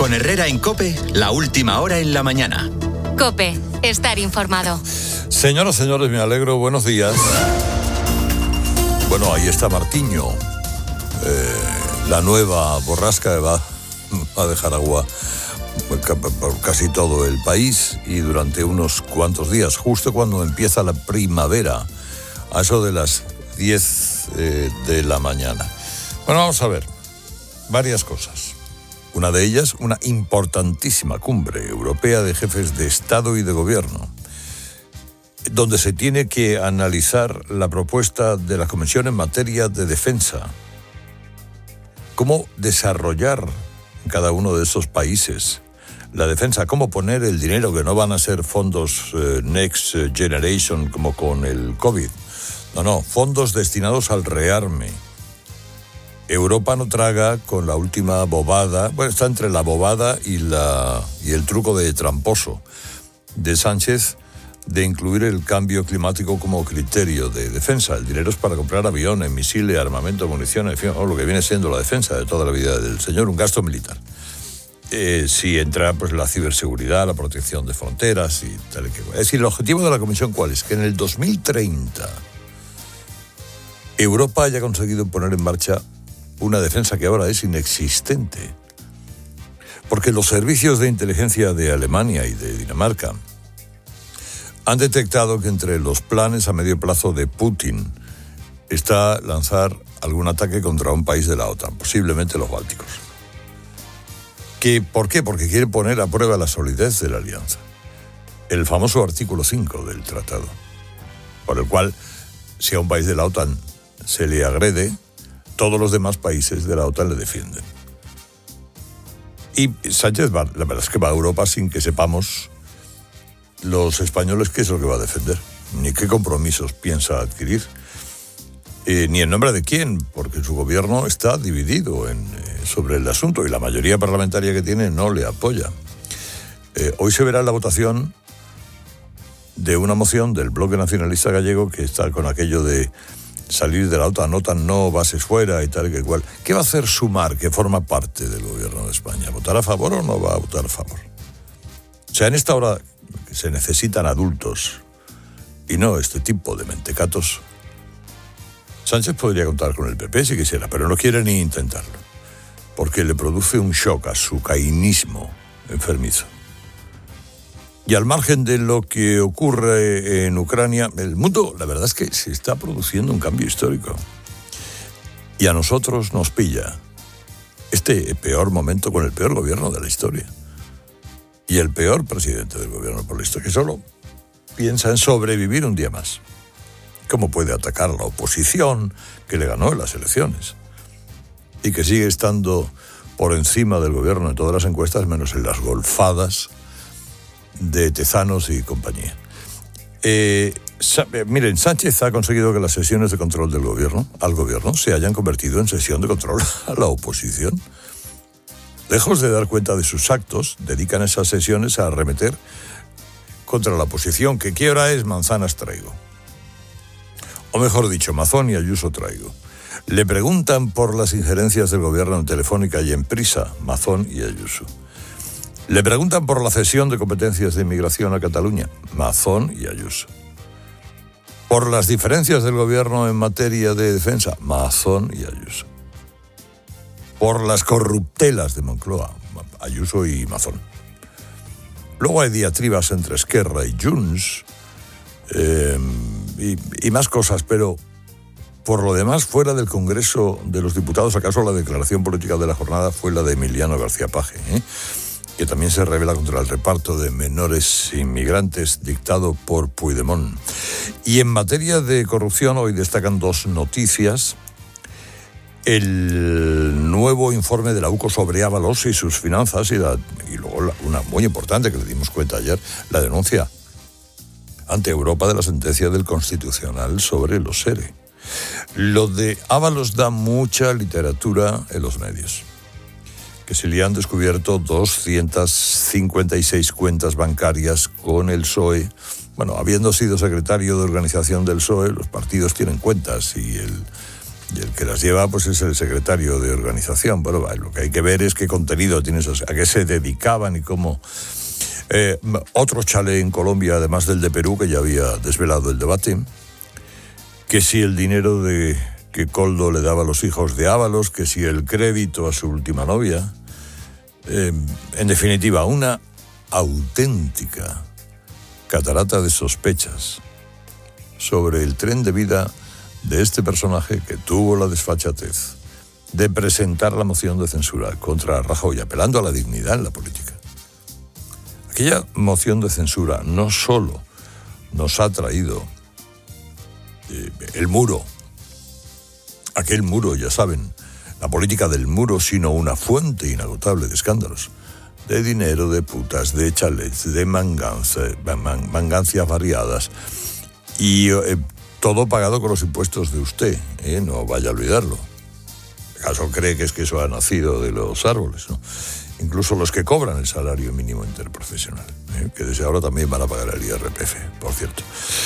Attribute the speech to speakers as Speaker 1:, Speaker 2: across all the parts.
Speaker 1: Con Herrera en COPE, la última hora en la mañana.
Speaker 2: COPE, estar informado.
Speaker 3: Señoras, señores, me alegro, buenos días. Bueno, ahí está Martiño, la nueva borrasca que va a dejar agua por casi todo el país y durante unos cuantos días, justo cuando empieza la primavera, a eso de las 10 de la mañana. Bueno, vamos a ver varias cosas. Una de ellas, una importantísima cumbre europea de jefes de Estado y de Gobierno, donde se tiene que analizar la propuesta de la Comisión en materia de defensa. Cómo desarrollar en cada uno de esos países la defensa, cómo poner el dinero, que no van a ser fondos Next Generation como con el COVID. No, fondos destinados al rearme. Europa no traga con la última bobada, bueno, está entre la bobada y el truco de tramposo de Sánchez de incluir el cambio climático como criterio de defensa. El dinero es para comprar aviones, misiles, armamento, municiones, en fin, lo que viene siendo la defensa de toda la vida del señor, un gasto militar. Si entra pues la ciberseguridad, la protección de fronteras y tal y que... Es decir, el objetivo de la Comisión, ¿cuál es? Que en el 2030 Europa haya conseguido poner en marcha una defensa que ahora es inexistente. Porque los servicios de inteligencia de Alemania y de Dinamarca han detectado que entre los planes a medio plazo de Putin está lanzar algún ataque contra un país de la OTAN, posiblemente los bálticos. ¿Por qué? Porque quiere poner a prueba la solidez de la alianza. El famoso artículo 5 del tratado, por el cual, si a un país de la OTAN se le agrede, todos los demás países de la OTAN le defienden. Y Sánchez la verdad es que va a Europa sin que sepamos los españoles qué es lo que va a defender, ni qué compromisos piensa adquirir, ni en nombre de quién, porque su gobierno está dividido sobre el asunto y la mayoría parlamentaria que tiene no le apoya. Hoy se verá la votación de una moción del Bloque Nacionalista Gallego que está con aquello de salir de la OTAN, no, bases fuera y tal y que cual. ¿Qué va a hacer Sumar, que forma parte del gobierno de España? ¿Votar a favor o no va a votar a favor? O sea, en esta hora se necesitan adultos y no este tipo de mentecatos. Sánchez podría contar con el PP si quisiera, pero no quiere ni intentarlo, porque le produce un shock a su cainismo enfermizo. Y al margen de lo que ocurre en Ucrania, el mundo, la verdad es que se está produciendo un cambio histórico. Y a nosotros nos pilla este peor momento con el peor gobierno de la historia. Y el peor presidente del gobierno por la historia, que solo piensa en sobrevivir un día más. ¿Cómo puede atacar a la oposición que le ganó en las elecciones? Y que sigue estando por encima del gobierno en todas las encuestas, menos en las golfadas de Tezanos y compañía. Miren, Sánchez ha conseguido que las sesiones de control del gobierno, al gobierno, se hayan convertido en sesión de control a la oposición. Lejos de dar cuenta de sus actos, dedican esas sesiones a arremeter contra la oposición, que ¿qué hora es? Manzanas traigo. O mejor dicho, Mazón y Ayuso traigo. Le preguntan por las injerencias del gobierno en Telefónica y en Prisa, Mazón y Ayuso. Le preguntan por la cesión de competencias de inmigración a Cataluña, Mazón y Ayuso. Por las diferencias del gobierno en materia de defensa, Mazón y Ayuso. Por las corruptelas de Moncloa, Ayuso y Mazón. Luego hay diatribas entre Esquerra y Junts, y más cosas, pero por lo demás, fuera del Congreso de los Diputados, acaso la declaración política de la jornada fue la de Emiliano García Paje, que también se revela contra el reparto de menores inmigrantes dictado por Puigdemont. Y en materia de corrupción, hoy destacan dos noticias. El nuevo informe de la UCO sobre Ábalos y sus finanzas y luego una muy importante que le dimos cuenta ayer, la denuncia ante Europa de la sentencia del Constitucional sobre los ERE. Lo de Ábalos da mucha literatura en los medios, que se le han descubierto 256 cuentas bancarias con el PSOE. Bueno, habiendo sido secretario de organización del PSOE, los partidos tienen cuentas y Y el que las lleva pues es el secretario de organización. Bueno, lo que hay que ver es qué contenido tiene eso, a qué se dedicaban y cómo. Otro chale en Colombia, además del de Perú, que ya había desvelado el debate, que si el dinero que Koldo le daba a los hijos de Ábalos, que si el crédito a su última novia. En definitiva, una auténtica catarata de sospechas sobre el tren de vida de este personaje que tuvo la desfachatez de presentar la moción de censura contra Rajoy, apelando a la dignidad en la política. Aquella moción de censura no solo nos ha traído el muro, aquel muro, ya saben, la política del muro, sino una fuente inagotable de escándalos, de dinero, de putas, de chalets, de mangancias variadas, y todo pagado con los impuestos de usted, no vaya a olvidarlo. ¿Acaso cree que es que eso ha nacido de los árboles, no? Incluso los que cobran el salario mínimo interprofesional, que desde ahora también van a pagar el IRPF, por cierto.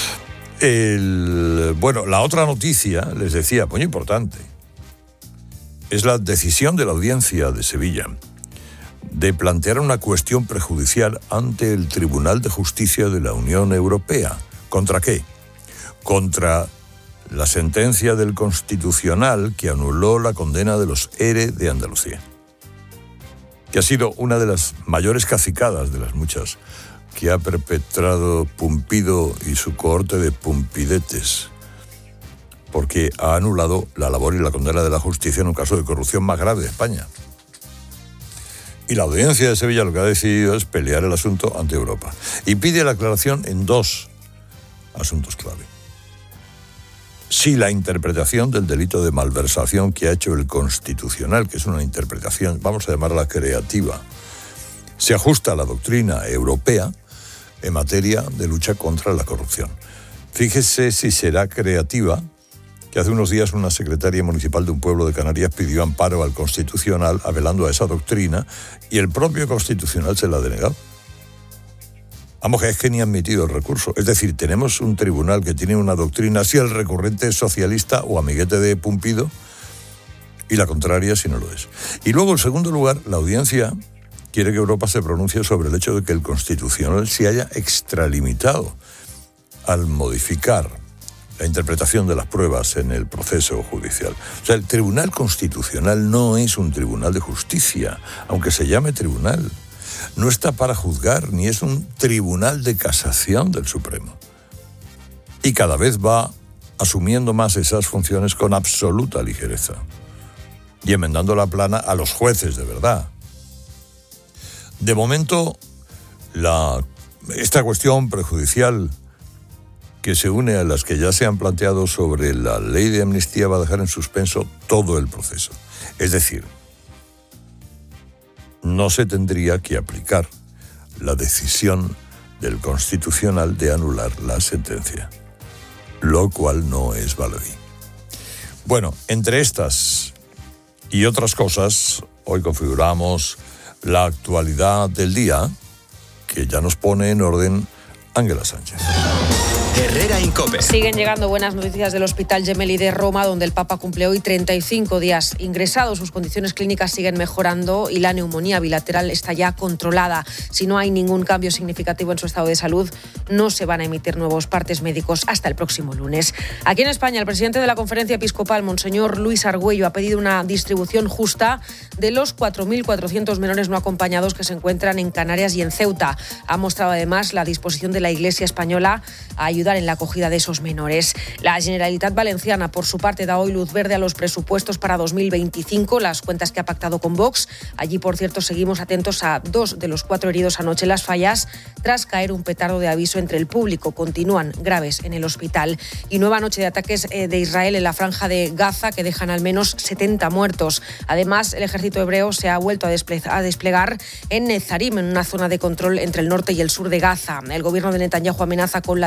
Speaker 3: Bueno, la otra noticia, les decía, muy importante, es la decisión de la Audiencia de Sevilla de plantear una cuestión prejudicial ante el Tribunal de Justicia de la Unión Europea. ¿Contra qué? Contra la sentencia del Constitucional que anuló la condena de los ERE de Andalucía, que ha sido una de las mayores cacicadas de las muchas que ha perpetrado Pumpido y su cohorte de pumpidetes, porque ha anulado la labor y la condena de la justicia en un caso de corrupción más grave de España. Y la Audiencia de Sevilla lo que ha decidido es pelear el asunto ante Europa. Y pide la aclaración en dos asuntos clave. Si la interpretación del delito de malversación que ha hecho el Constitucional, que es una interpretación, vamos a llamarla creativa, se ajusta a la doctrina europea en materia de lucha contra la corrupción. Fíjese si será creativa, que hace unos días una secretaria municipal de un pueblo de Canarias pidió amparo al Constitucional apelando a esa doctrina y el propio Constitucional se la ha denegado. Vamos, que es que ni ha admitido el recurso. Es decir, tenemos un tribunal que tiene una doctrina si el recurrente es socialista o amiguete de Pumpido y la contraria si no lo es. Y luego, en segundo lugar, la audiencia quiere que Europa se pronuncie sobre el hecho de que el Constitucional se haya extralimitado al modificar la interpretación de las pruebas en el proceso judicial. O sea, el Tribunal Constitucional no es un tribunal de justicia, aunque se llame tribunal. No está para juzgar, ni es un tribunal de casación del Supremo. Y cada vez va asumiendo más esas funciones con absoluta ligereza y enmendando la plana a los jueces de verdad. De momento, esta cuestión prejudicial que se une a las que ya se han planteado sobre la ley de amnistía va a dejar en suspenso todo el proceso. Es decir, no se tendría que aplicar la decisión del Constitucional de anular la sentencia, lo cual no es baladí. Bueno, entre estas y otras cosas, hoy configuramos la actualidad del día, que ya nos pone en orden Ángela Sánchez.
Speaker 1: Herrera Incope.
Speaker 4: Siguen llegando buenas noticias del Hospital Gemelli de Roma, donde el Papa cumple hoy 35 días ingresado. Sus condiciones clínicas siguen mejorando y la neumonía bilateral está ya controlada. Si no hay ningún cambio significativo en su estado de salud, no se van a emitir nuevos partes médicos hasta el próximo lunes. Aquí en España, el presidente de la Conferencia Episcopal, Monseñor Luis Argüello, ha pedido una distribución justa de los 4.400 menores no acompañados que se encuentran en Canarias y en Ceuta. Ha mostrado además la disposición de la Iglesia española a ayudar en la acogida de esos menores. La Generalitat Valenciana, por su parte, da hoy luz verde a los presupuestos para 2025, las cuentas que ha pactado con Vox. Allí, por cierto, seguimos atentos a 2 de los 4 heridos anoche en Las Fallas, tras caer un petardo de aviso entre el público. Continúan graves en el hospital. Y nueva noche de ataques de Israel en la franja de Gaza, que dejan al menos 70 muertos. Además, el ejército hebreo se ha vuelto a desplegar en Nezarim, en una zona de control entre el norte y el sur de Gaza. El gobierno de Netanyahu amenaza con la devastación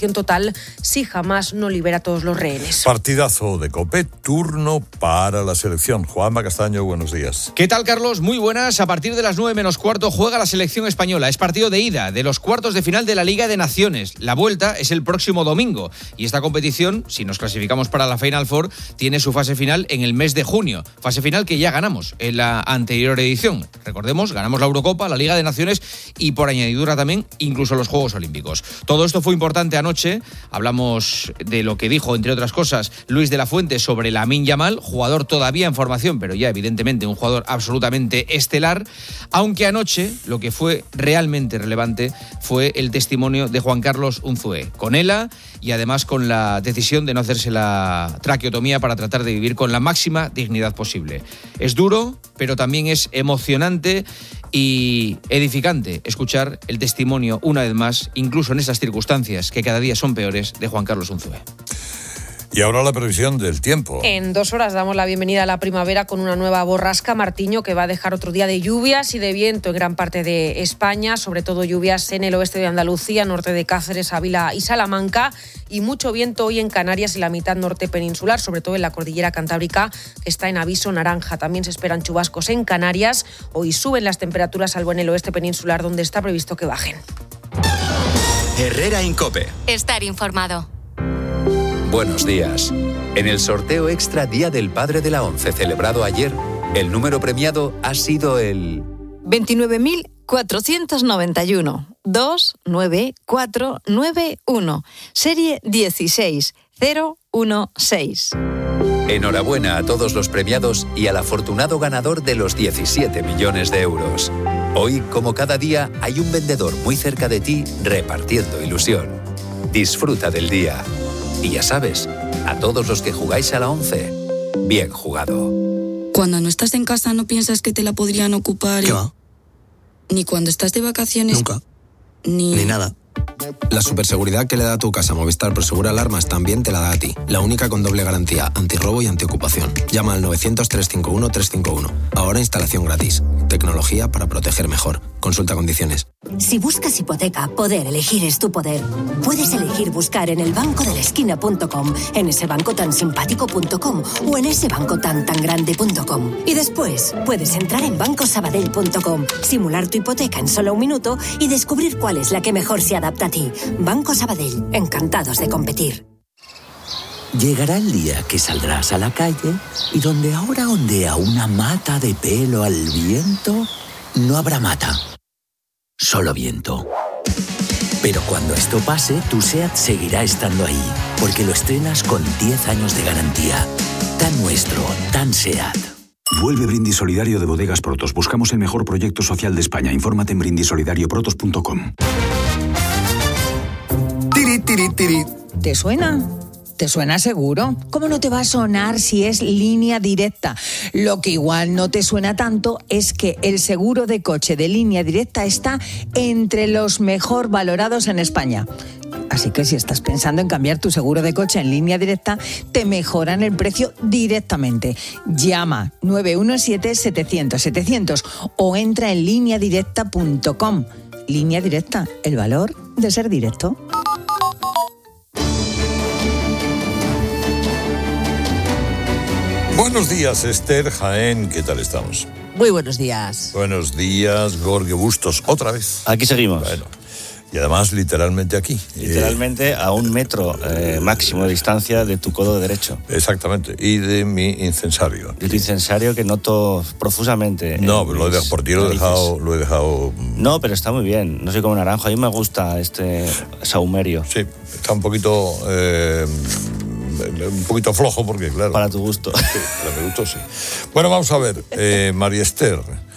Speaker 4: inacción total si jamás no libera a todos los rehenes.
Speaker 3: Partidazo de COPE, turno para la selección. Juanma Castaño, buenos días.
Speaker 5: ¿Qué tal, Carlos? Muy buenas. A partir de las 9:15 juega la selección española. Es partido de ida de los cuartos de final de la Liga de Naciones. La vuelta es el próximo domingo. Y esta competición, si nos clasificamos para la Final Four, tiene su fase final en el mes de junio. Fase final que ya ganamos en la anterior edición. Recordemos, ganamos la Eurocopa, la Liga de Naciones y por añadidura también incluso los Juegos Olímpicos. Todo esto fue importante anoche. Hablamos de lo que dijo, entre otras cosas, Luis de la Fuente sobre Lamine Yamal, jugador todavía en formación, pero ya evidentemente un jugador absolutamente estelar, aunque anoche lo que fue realmente relevante fue el testimonio de Juan Carlos Unzué, con ELA y además con la decisión de no hacerse la traqueotomía para tratar de vivir con la máxima dignidad posible. Es duro, pero también es emocionante y edificante escuchar el testimonio, una vez más, incluso en estas circunstancias que cada día son peores, de Juan Carlos Unzué.
Speaker 3: Y ahora la previsión del tiempo.
Speaker 4: En 2 horas damos la bienvenida a la primavera con una nueva borrasca, Martiño, que va a dejar otro día de lluvias y de viento en gran parte de España, sobre todo lluvias en el oeste de Andalucía, norte de Cáceres, Ávila y Salamanca, y mucho viento hoy en Canarias y la mitad norte peninsular, sobre todo en la cordillera cantábrica, que está en aviso naranja. También se esperan chubascos en Canarias. Hoy suben las temperaturas, salvo en el oeste peninsular, donde está previsto que bajen.
Speaker 1: Herrera Incope.
Speaker 2: Estar informado.
Speaker 6: Buenos días. En el sorteo extra Día del Padre de la ONCE celebrado ayer, el número premiado ha sido el
Speaker 7: 29.491 29491, serie 16016.
Speaker 6: Enhorabuena a todos los premiados y al afortunado ganador de los 17 millones de euros. Hoy, como cada día, hay un vendedor muy cerca de ti repartiendo ilusión. Disfruta del día. Y ya sabes, a todos los que jugáis a la ONCE, bien jugado.
Speaker 8: Cuando no estás en casa no piensas que te la podrían ocupar.
Speaker 9: ¿Qué va?
Speaker 8: Ni cuando estás de vacaciones.
Speaker 9: Nunca. Ni nada. La superseguridad que le da a tu casa Movistar Prosegur Alarmas también te la da a ti. La única con doble garantía, antirrobo y antiocupación. Llama al 900-351-351. Ahora instalación gratis. Tecnología para proteger mejor. Consulta condiciones.
Speaker 10: Si buscas hipoteca, poder elegir es tu poder. Puedes elegir buscar en elbancodelesquina.com, en ese banco tan simpático.com o en ese banco tan grande.com. Y después puedes entrar en bancosabadell.com, simular tu hipoteca en solo 1 minuto y descubrir cuál es la que mejor se adapta a ti. Banco Sabadell, encantados de competir.
Speaker 11: Llegará el día que saldrás a la calle y donde ahora ondea una mata de pelo al viento, no habrá mata, solo viento. Pero cuando esto pase, tu SEAT seguirá estando ahí, porque lo estrenas con 10 años de garantía. Tan nuestro, tan SEAT.
Speaker 12: Vuelve Brindis Solidario de Bodegas Protos. Buscamos el mejor proyecto social de España. Infórmate en brindisolidarioprotos.com.
Speaker 13: ¿Te suena? ¿Te suena seguro? ¿Cómo no te va a sonar si es Línea Directa? Lo que igual no te suena tanto es que el seguro de coche de Línea Directa está entre los mejor valorados en España. Así que si estás pensando en cambiar tu seguro de coche en Línea Directa, te mejoran el precio directamente. Llama 917-700-700 o entra en lineadirecta.com. Línea Directa, el valor de ser directo.
Speaker 3: Buenos días, Esther Jaén, ¿qué tal estamos?
Speaker 14: Muy buenos días.
Speaker 3: Buenos días, Jorge Bustos, otra vez.
Speaker 15: Aquí seguimos.
Speaker 3: Bueno, y además literalmente aquí.
Speaker 15: Literalmente a 1 metro máximo de distancia de tu codo derecho.
Speaker 3: Exactamente, y de mi incensario.
Speaker 15: De tu incensario que noto profusamente.
Speaker 3: No, pero por ti lo he dejado...
Speaker 15: No, pero está muy bien, no soy como naranjo, a mí me gusta este sahumerio.
Speaker 3: Sí, está un poquito flojo porque, claro...
Speaker 15: Para tu gusto.
Speaker 3: Sí, para mi gusto, sí. Bueno, vamos a ver, María Esther...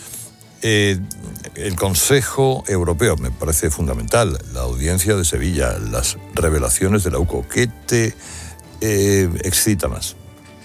Speaker 3: el Consejo Europeo me parece fundamental, la audiencia de Sevilla, las revelaciones de la UCO. ¿Qué te excita más?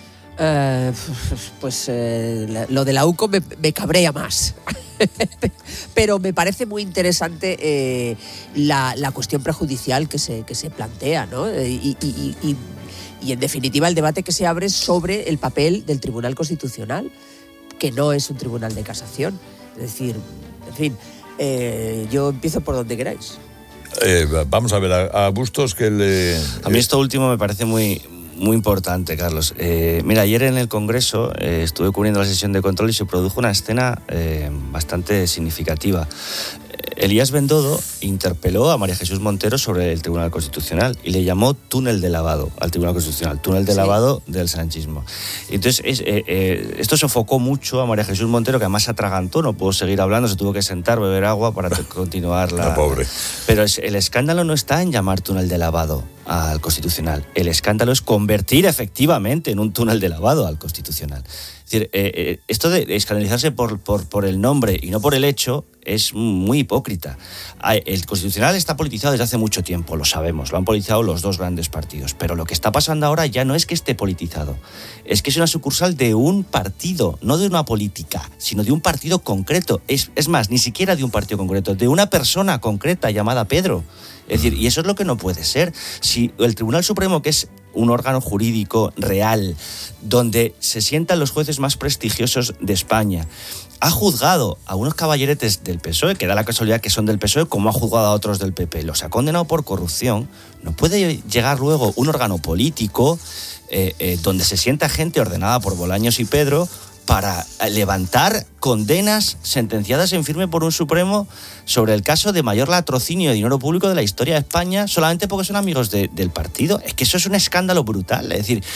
Speaker 14: Lo de la UCO me cabrea más. Pero me parece muy interesante la cuestión prejudicial que se plantea, ¿no? Y en definitiva el debate que se abre sobre el papel del Tribunal Constitucional, que no es un tribunal de casación. Es decir, en fin, yo empiezo por donde queráis.
Speaker 3: Vamos a ver, a Bustos que le...
Speaker 15: A mí esto último me parece muy importante, Carlos. Mira, ayer en el Congreso estuve cubriendo la sesión de control y se produjo una escena bastante significativa. Elías Bendodo interpeló a María Jesús Montero sobre el Tribunal Constitucional y le llamó túnel de lavado al Tribunal Constitucional, túnel de lavado del sanchismo. Entonces, esto sofocó mucho a María Jesús Montero, que además se atragantó, no pudo seguir hablando, se tuvo que sentar, beber agua para continuar la
Speaker 3: pobre.
Speaker 15: Pero el escándalo no está en llamar túnel de lavado al Constitucional. El escándalo es convertir efectivamente en un túnel de lavado al Constitucional. Es decir, esto de escandalizarse por el nombre y no por el hecho es muy hipócrita. El Constitucional está politizado desde hace mucho tiempo, lo sabemos, lo han politizado los dos grandes partidos, pero lo que está pasando ahora ya no es que esté politizado, es que es una sucursal de un partido, no de una política, sino de un partido concreto. Es más, ni siquiera de un partido concreto, de una persona concreta llamada Pedro. Es decir, y eso es lo que no puede ser. Si el Tribunal Supremo, que es un órgano jurídico real, donde se sientan los jueces más prestigiosos de España, ha juzgado a unos caballeretes del PSOE, que da la casualidad que son del PSOE, como ha juzgado a otros del PP, los ha condenado por corrupción, no puede llegar luego un órgano político donde se sienta gente ordenada por Bolaños y Pedro para levantar condenas sentenciadas en firme por un Supremo sobre el caso de mayor latrocinio de dinero público de la historia de España, solamente porque son amigos del partido. Es que eso es un escándalo brutal. Es decir,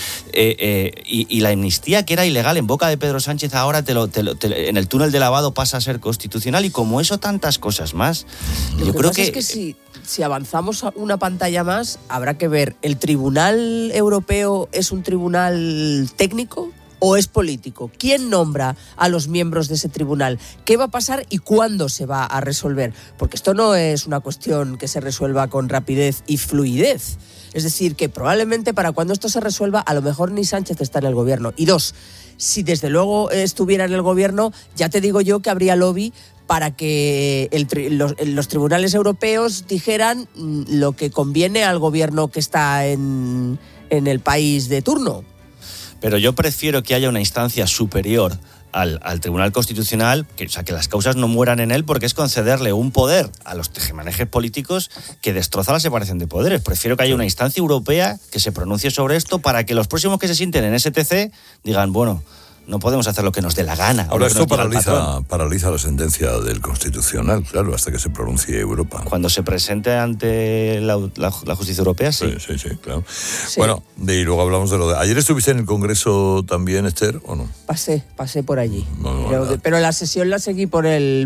Speaker 15: y la amnistía, que era ilegal en boca de Pedro Sánchez, ahora en el túnel de lavado pasa a ser constitucional, y como eso tantas cosas más.
Speaker 14: Yo creo que... Es que si avanzamos una pantalla más, habrá que ver, ¿el Tribunal Europeo es un tribunal técnico o es político? ¿Quién nombra a los miembros de ese tribunal? ¿Qué va a pasar y cuándo se va a resolver? Porque esto no es una cuestión que se resuelva con rapidez y fluidez. Es decir, que probablemente para cuando esto se resuelva, a lo mejor ni Sánchez está en el gobierno. Y dos, si desde luego estuviera en el gobierno, ya te digo yo que habría lobby para que los tribunales europeos dijeran lo que conviene al gobierno que está en el país de turno.
Speaker 15: Pero yo prefiero que haya una instancia superior al Tribunal Constitucional, que las causas no mueran en él, porque es concederle un poder a los tejemanejes políticos que destroza la separación de poderes. Prefiero que haya una instancia europea que se pronuncie sobre esto para que los próximos que se sienten en STC digan, bueno, no podemos hacer lo que nos dé la gana.
Speaker 3: Ahora esto paraliza la sentencia del Constitucional, claro, hasta que se pronuncie Europa.
Speaker 15: Cuando se presente ante la justicia europea, sí.
Speaker 3: Sí, claro. Sí. Bueno, y luego hablamos de lo de... ¿Ayer estuviste en el Congreso también, Esther, o no?
Speaker 14: Pasé por allí. Pero la sesión la seguí por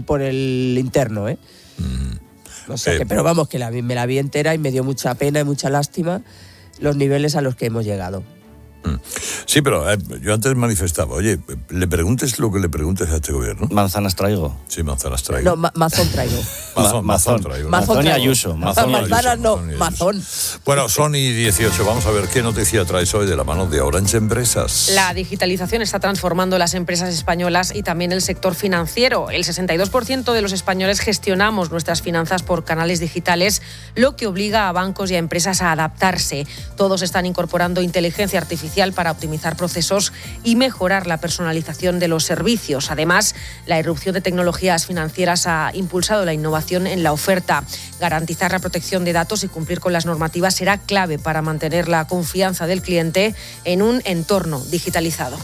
Speaker 14: el interno, ¿eh? O sea pero vamos, que me la vi entera y me dio mucha pena y mucha lástima los niveles a los que hemos llegado.
Speaker 3: Sí, pero yo antes manifestaba, oye, le preguntes lo que le preguntes a este gobierno.
Speaker 15: Manzanas traigo.
Speaker 3: Sí, manzanas traigo.
Speaker 14: No, mazón traigo.
Speaker 3: Mazón traigo.
Speaker 15: Mazón y Ayuso.
Speaker 14: Manzanas no, mazón.
Speaker 3: Bueno, son y 18. Vamos a ver qué noticia traes hoy de la mano de Orange Empresas.
Speaker 4: La digitalización está transformando las empresas españolas y también el sector financiero. El 62% de los españoles gestionamos nuestras finanzas por canales digitales, lo que obliga a bancos y a empresas a adaptarse. Todos están incorporando inteligencia artificial para optimizar procesos y mejorar la personalización de los servicios. Además, la irrupción de tecnologías financieras ha impulsado la innovación en la oferta. Garantizar la protección de datos y cumplir con las normativas será clave para mantener la confianza del cliente en un entorno digitalizado.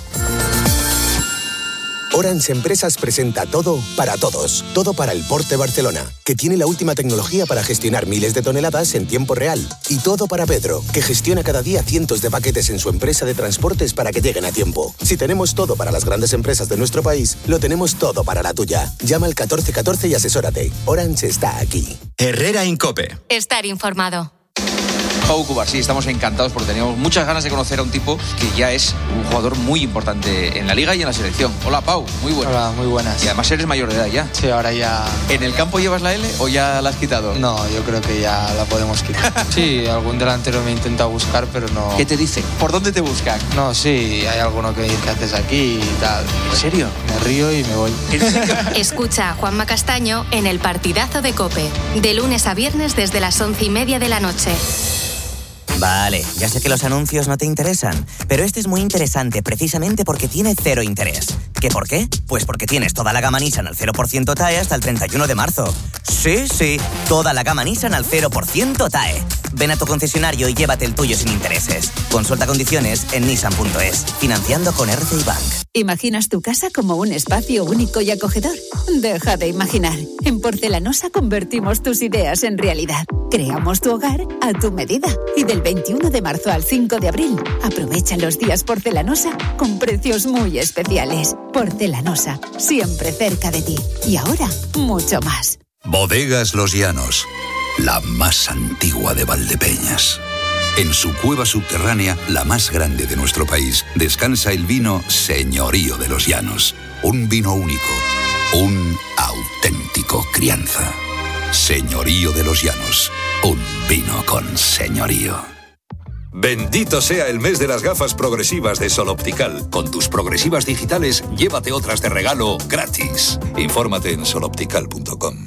Speaker 16: Orange Empresas presenta Todo para Todos. Todo para el Port de Barcelona, que tiene la última tecnología para gestionar miles de toneladas en tiempo real. Y todo para Pedro, que gestiona cada día cientos de paquetes en su empresa de transportes para que lleguen a tiempo. Si tenemos todo para las grandes empresas de nuestro país, lo tenemos todo para la tuya. Llama al 1414 y asesórate. Orange está aquí.
Speaker 1: Herrera Incope.
Speaker 2: Estar informado.
Speaker 5: Pau Cubarsí, estamos encantados porque teníamos muchas ganas de conocer a un tipo que ya es un jugador muy importante en la Liga y en la selección. Hola Pau, muy buenas.
Speaker 17: Hola, muy buenas.
Speaker 5: Y además eres mayor de edad ya.
Speaker 17: Sí, ahora ya...
Speaker 5: ¿En el campo llevas la L o ya la has quitado?
Speaker 17: No, yo creo que ya la podemos quitar. Sí, algún delantero me intenta buscar, pero no...
Speaker 5: ¿Qué te dice? ¿Por dónde te buscan?
Speaker 17: No, sí, hay alguno que dice ¿qué haces aquí? Y tal.
Speaker 5: ¿En serio?
Speaker 17: Me río y me voy.
Speaker 5: ¿En serio?
Speaker 2: Escucha a Juanma Castaño en El Partidazo de COPE, de lunes a viernes desde las 11:30 de la noche.
Speaker 18: Vale, ya sé que los anuncios no te interesan, pero este es muy interesante precisamente porque tiene cero interés. ¿Qué por qué? Pues porque tienes toda la gama Nissan al 0% TAE hasta el 31 de marzo. Sí, sí, toda la gama Nissan al 0% TAE. Ven a tu concesionario y llévate el tuyo sin intereses. Consulta condiciones en nissan.es. Financiando con RCI Bank.
Speaker 19: ¿Imaginas tu casa como un espacio único y acogedor? Deja de imaginar. En Porcelanosa convertimos tus ideas en realidad. Creamos tu hogar a tu medida. Y del 21 de marzo al 5 de abril, aprovecha los días Porcelanosa con precios muy especiales. Porcelanosa, siempre cerca de ti. Y ahora, mucho más.
Speaker 20: Bodegas Los Llanos, la más antigua de Valdepeñas. En su cueva subterránea, la más grande de nuestro país, descansa el vino Señorío de los Llanos. Un vino único, un auténtico crianza. Señorío de los Llanos, un vino con señorío.
Speaker 21: Bendito sea el mes de las gafas progresivas de Sol Optical. Con tus progresivas digitales, llévate otras de regalo gratis. Infórmate en soloptical.com.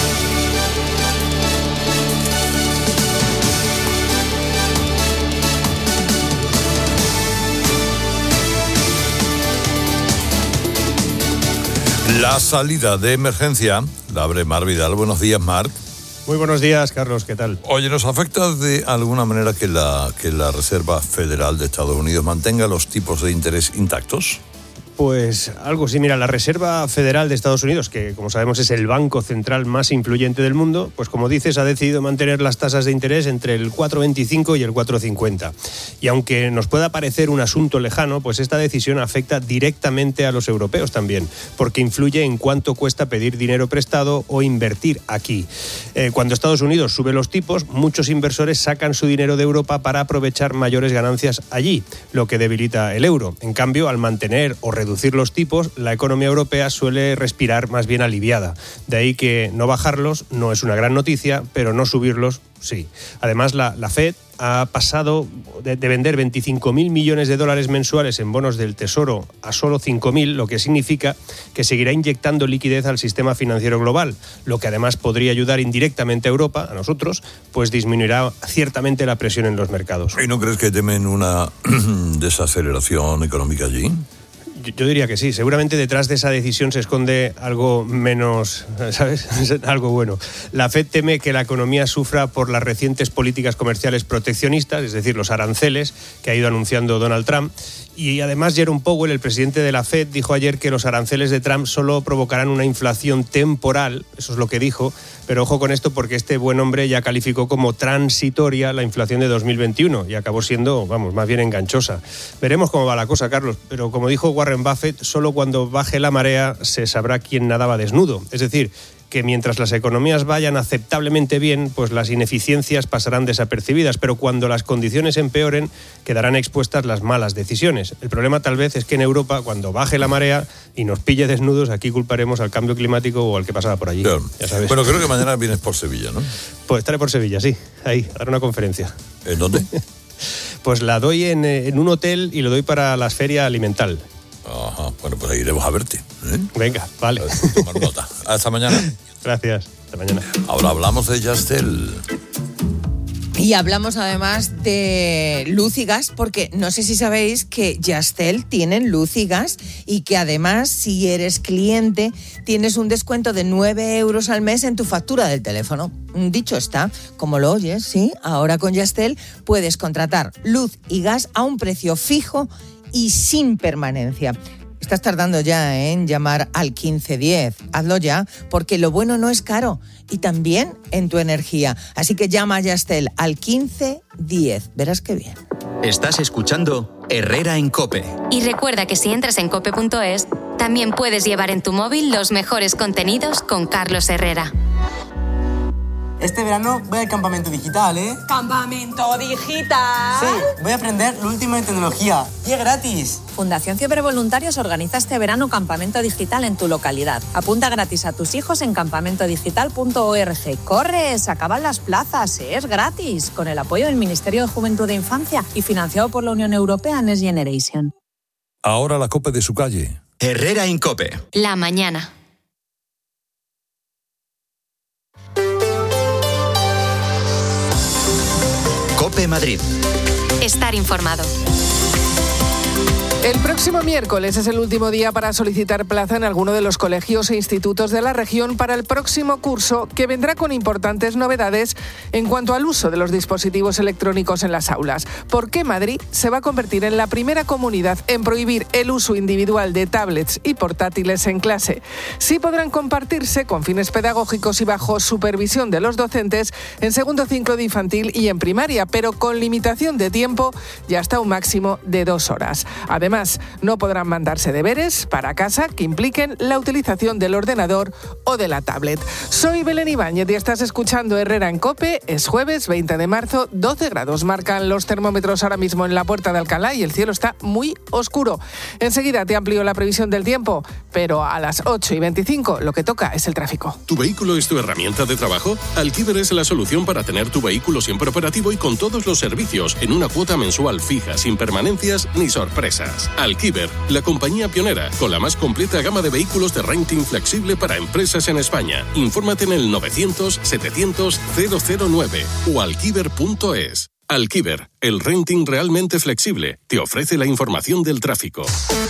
Speaker 3: La salida de emergencia la abre Mar Vidal. Buenos días, Marc.
Speaker 22: Muy buenos días, Carlos, ¿qué tal?
Speaker 3: Oye, ¿nos afecta de alguna manera que la Reserva Federal de Estados Unidos mantenga los tipos de interés intactos?
Speaker 22: Pues algo sí, mira, la Reserva Federal de Estados Unidos, que como sabemos es el banco central más influyente del mundo, pues como dices, ha decidido mantener las tasas de interés entre el 4,25 y el 4,50. Y aunque nos pueda parecer un asunto lejano, pues esta decisión afecta directamente a los europeos también, porque influye en cuánto cuesta pedir dinero prestado o invertir aquí. Cuando Estados Unidos sube los tipos, muchos inversores sacan su dinero de Europa para aprovechar mayores ganancias allí, lo que debilita el euro. En cambio, al mantener o reducir los tipos, la economía europea suele respirar más bien aliviada. De ahí que no bajarlos no es una gran noticia, pero no subirlos sí. Además, la Fed ha pasado de vender 25.000 millones de dólares mensuales en bonos del Tesoro a solo 5.000, lo que significa que seguirá inyectando liquidez al sistema financiero global, lo que además podría ayudar indirectamente a Europa, a nosotros, pues disminuirá ciertamente la presión en los mercados.
Speaker 3: ¿Y no crees que temen una desaceleración económica allí?
Speaker 22: Yo diría que sí. Seguramente detrás de esa decisión se esconde algo menos, ¿sabes? Algo bueno. La Fed teme que la economía sufra por las recientes políticas comerciales proteccionistas, es decir, los aranceles que ha ido anunciando Donald Trump. Y además Jerome Powell, el presidente de la Fed, dijo ayer que los aranceles de Trump solo provocarán una inflación temporal, eso es lo que dijo, pero ojo con esto porque este buen hombre ya calificó como transitoria la inflación de 2021 y acabó siendo, más bien enganchosa. Veremos cómo va la cosa, Carlos, pero como dijo Warren Buffett, solo cuando baje la marea se sabrá quién nadaba desnudo. Es decir, que mientras las economías vayan aceptablemente bien, pues las ineficiencias pasarán desapercibidas, pero cuando las condiciones empeoren, quedarán expuestas las malas decisiones. El problema tal vez es que en Europa, cuando baje la marea y nos pille desnudos, aquí culparemos al cambio climático o al que pasaba por allí.
Speaker 3: Claro.
Speaker 22: Ya sabes.
Speaker 3: Bueno, creo que mañana vienes por Sevilla, ¿no?
Speaker 22: Pues estaré por Sevilla, sí, ahí, a dar una conferencia.
Speaker 3: ¿En dónde?
Speaker 22: Pues la doy en un hotel y lo doy para la feria alimental.
Speaker 3: Ajá, bueno, pues ahí iremos a verte.
Speaker 22: Venga, vale.
Speaker 3: Tomar nota. Hasta mañana.
Speaker 22: Gracias, hasta mañana.
Speaker 3: Ahora hablamos de Yastel.
Speaker 13: Y hablamos además de luz y gas, porque no sé si sabéis que Yastel tienen luz y gas y que además, si eres cliente, tienes un descuento de 9 euros al mes en tu factura del teléfono. Dicho está, como lo oyes, sí, ahora con Yastel puedes contratar luz y gas a un precio fijo y sin permanencia. Estás tardando ya en llamar al 1510. Hazlo ya, porque lo bueno no es caro y también en tu energía. Así que llama a Yastel al 1510. Verás qué bien.
Speaker 1: Estás escuchando Herrera en COPE.
Speaker 2: Y recuerda que si entras en cope.es, también puedes llevar en tu móvil los mejores contenidos con Carlos Herrera.
Speaker 23: Este verano voy al campamento digital, ¿eh?
Speaker 24: ¿Campamento digital?
Speaker 23: Sí, voy a aprender lo último en tecnología. Y es gratis.
Speaker 24: Fundación Fiebre Voluntarios organiza este verano campamento digital en tu localidad. Apunta gratis a tus hijos en campamentodigital.org. ¡Corre! Se acaban las plazas, es gratis. Con el apoyo del Ministerio de Juventud e Infancia y financiado por la Unión Europea Next Generation.
Speaker 3: Ahora la COPE de su calle.
Speaker 1: Herrera en COPE.
Speaker 2: La mañana.
Speaker 1: COPE Madrid.
Speaker 2: Estar informado.
Speaker 6: El próximo miércoles es el último día para solicitar plaza en alguno de los colegios e institutos de la región para el próximo curso, que vendrá con importantes novedades en cuanto al uso de los dispositivos electrónicos en las aulas. ¿Por qué Madrid se va a convertir en la primera comunidad en prohibir el uso individual de tablets y portátiles en clase? Sí podrán compartirse con fines pedagógicos y bajo supervisión de los docentes en segundo ciclo de infantil y en primaria, pero con limitación de tiempo y hasta un máximo de 2 horas. Además, no podrán mandarse deberes para casa que impliquen la utilización del ordenador o de la tablet. Soy Belén Ibáñez y estás escuchando Herrera en COPE. Es jueves 20 de marzo, 12 grados marcan los termómetros ahora mismo en la Puerta de Alcalá y el cielo está muy oscuro. Enseguida te amplío la previsión del tiempo, pero a las 8:25 lo que toca es el tráfico.
Speaker 7: ¿Tu vehículo es tu herramienta de trabajo? Alquiver es la solución para tener tu vehículo siempre operativo y con todos los servicios en una cuota mensual fija, sin permanencias ni sorpresas. Alquiver, la compañía pionera con la más completa gama de vehículos de renting flexible para empresas en España. Infórmate en el 900-700-009 o alquiver.es. Alquiver, el renting realmente flexible, te ofrece la información del tráfico.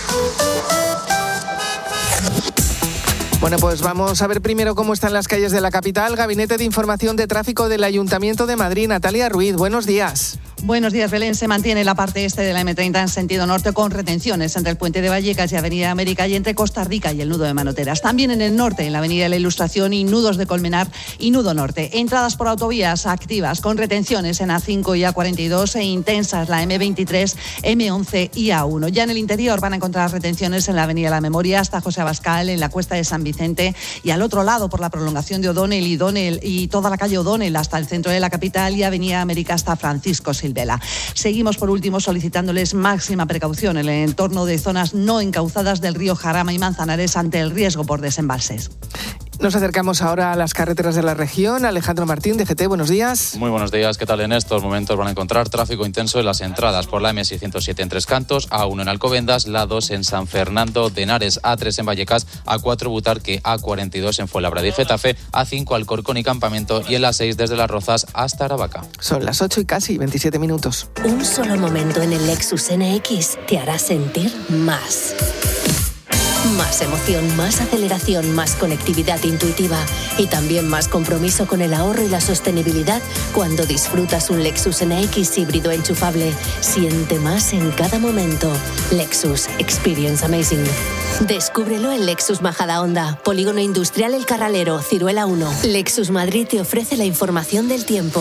Speaker 6: Bueno, pues vamos a ver primero cómo están las calles de la capital. Gabinete de Información de Tráfico del Ayuntamiento de Madrid, Natalia Ruiz, buenos días.
Speaker 8: Buenos días, Belén. Se mantiene la parte este de la M30 en sentido norte con retenciones entre el Puente de Vallecas y Avenida América y entre Costa Rica y el Nudo de Manoteras. También en el norte, en la Avenida de la Ilustración y nudos de Colmenar y Nudo Norte. Entradas por autovías activas con retenciones en A5 y A42 e intensas la M23, M11 y A1. Ya en el interior van a encontrar retenciones en la Avenida La Memoria hasta José Abascal, en la Cuesta de San Vicente y al otro lado por la prolongación de O'Donnell y toda la calle O'Donnell hasta el centro de la capital y Avenida América hasta Francisco Silvela. Seguimos por último solicitándoles máxima precaución en el entorno de zonas no encauzadas del río Jarama y Manzanares ante el riesgo por desembalses.
Speaker 6: Nos acercamos ahora a las carreteras de la región. Alejandro Martín, de GT, buenos días.
Speaker 9: Muy buenos días, ¿qué tal? En estos momentos van a encontrar tráfico intenso en las entradas por la M607 en Tres Cantos, A1 en Alcobendas, la 2 en San Fernando de Henares, A3 en Vallecas, A4 Butarque, A42 en Fuenlabrada y Getafe, A5 Alcorcón y Campamento y en la 6 desde Las Rozas hasta Aravaca.
Speaker 6: Son las 8 y casi 27 minutos.
Speaker 10: Un solo momento en el Lexus NX te hará sentir más. Más emoción, más aceleración, más conectividad intuitiva y también más compromiso con el ahorro y la sostenibilidad cuando disfrutas un Lexus NX híbrido enchufable. Siente más en cada momento. Lexus Experience Amazing. Descúbrelo en Lexus Majadahonda, Polígono Industrial El Carralero, Ciruela 1. Lexus Madrid te ofrece la información del tiempo.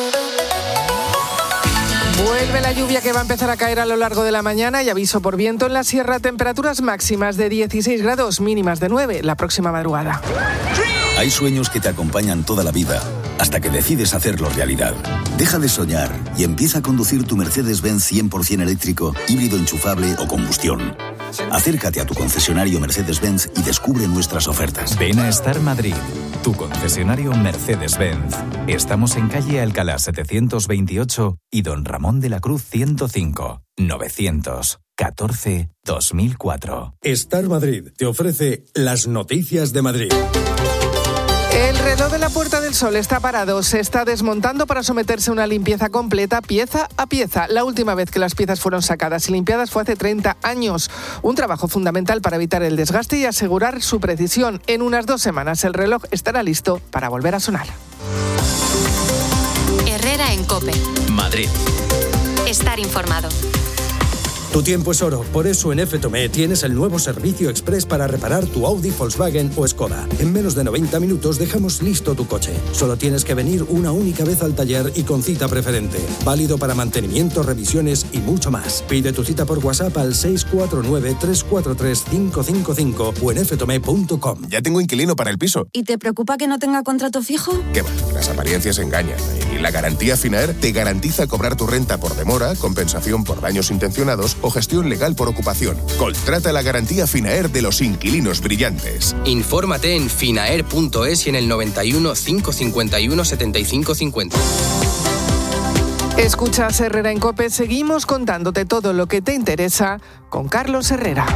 Speaker 6: Vuelve la lluvia que va a empezar a caer a lo largo de la mañana y aviso por viento en la sierra, temperaturas máximas de 16 grados, mínimas de 9 la próxima madrugada.
Speaker 25: Hay sueños que te acompañan toda la vida, hasta que decides hacerlos realidad. Deja de soñar y empieza a conducir tu Mercedes-Benz 100% eléctrico, híbrido enchufable o combustión. Acércate a tu concesionario Mercedes-Benz y descubre nuestras ofertas.
Speaker 26: Ven a Star Madrid, tu concesionario Mercedes-Benz. Estamos en calle Alcalá 728 y Don Ramón de la Cruz 105, 914-2004.
Speaker 27: Star Madrid te ofrece las noticias de Madrid.
Speaker 6: El reloj de la Puerta del Sol está parado, se está desmontando para someterse a una limpieza completa, pieza a pieza. La última vez que las piezas fueron sacadas y limpiadas fue hace 30 años. Un trabajo fundamental para evitar el desgaste y asegurar su precisión. En unas 2 semanas el reloj estará listo para volver a sonar.
Speaker 2: Herrera en COPE.
Speaker 1: Madrid.
Speaker 2: Estar informado.
Speaker 27: Tu tiempo es oro, por eso en F-Tomé tienes el nuevo servicio express para reparar tu Audi, Volkswagen o Skoda. En menos de 90 minutos dejamos listo tu coche. Solo tienes que venir una única vez al taller y con cita preferente. Válido para mantenimiento, revisiones y mucho más. Pide tu cita por WhatsApp al 649-343-555 o en ftome.com.
Speaker 28: Ya tengo inquilino para el piso.
Speaker 29: ¿Y te preocupa que no tenga contrato fijo?
Speaker 28: ¿Qué va? Las apariencias engañan. Y la garantía Finaer te garantiza cobrar tu renta por demora, compensación por daños intencionados o gestión legal por ocupación. Contrata la garantía Finaer de los inquilinos brillantes.
Speaker 30: Infórmate en finaer.es y en el 91 551 75 50.
Speaker 6: Escuchas Herrera en COPE, seguimos contándote todo lo que te interesa con Carlos Herrera.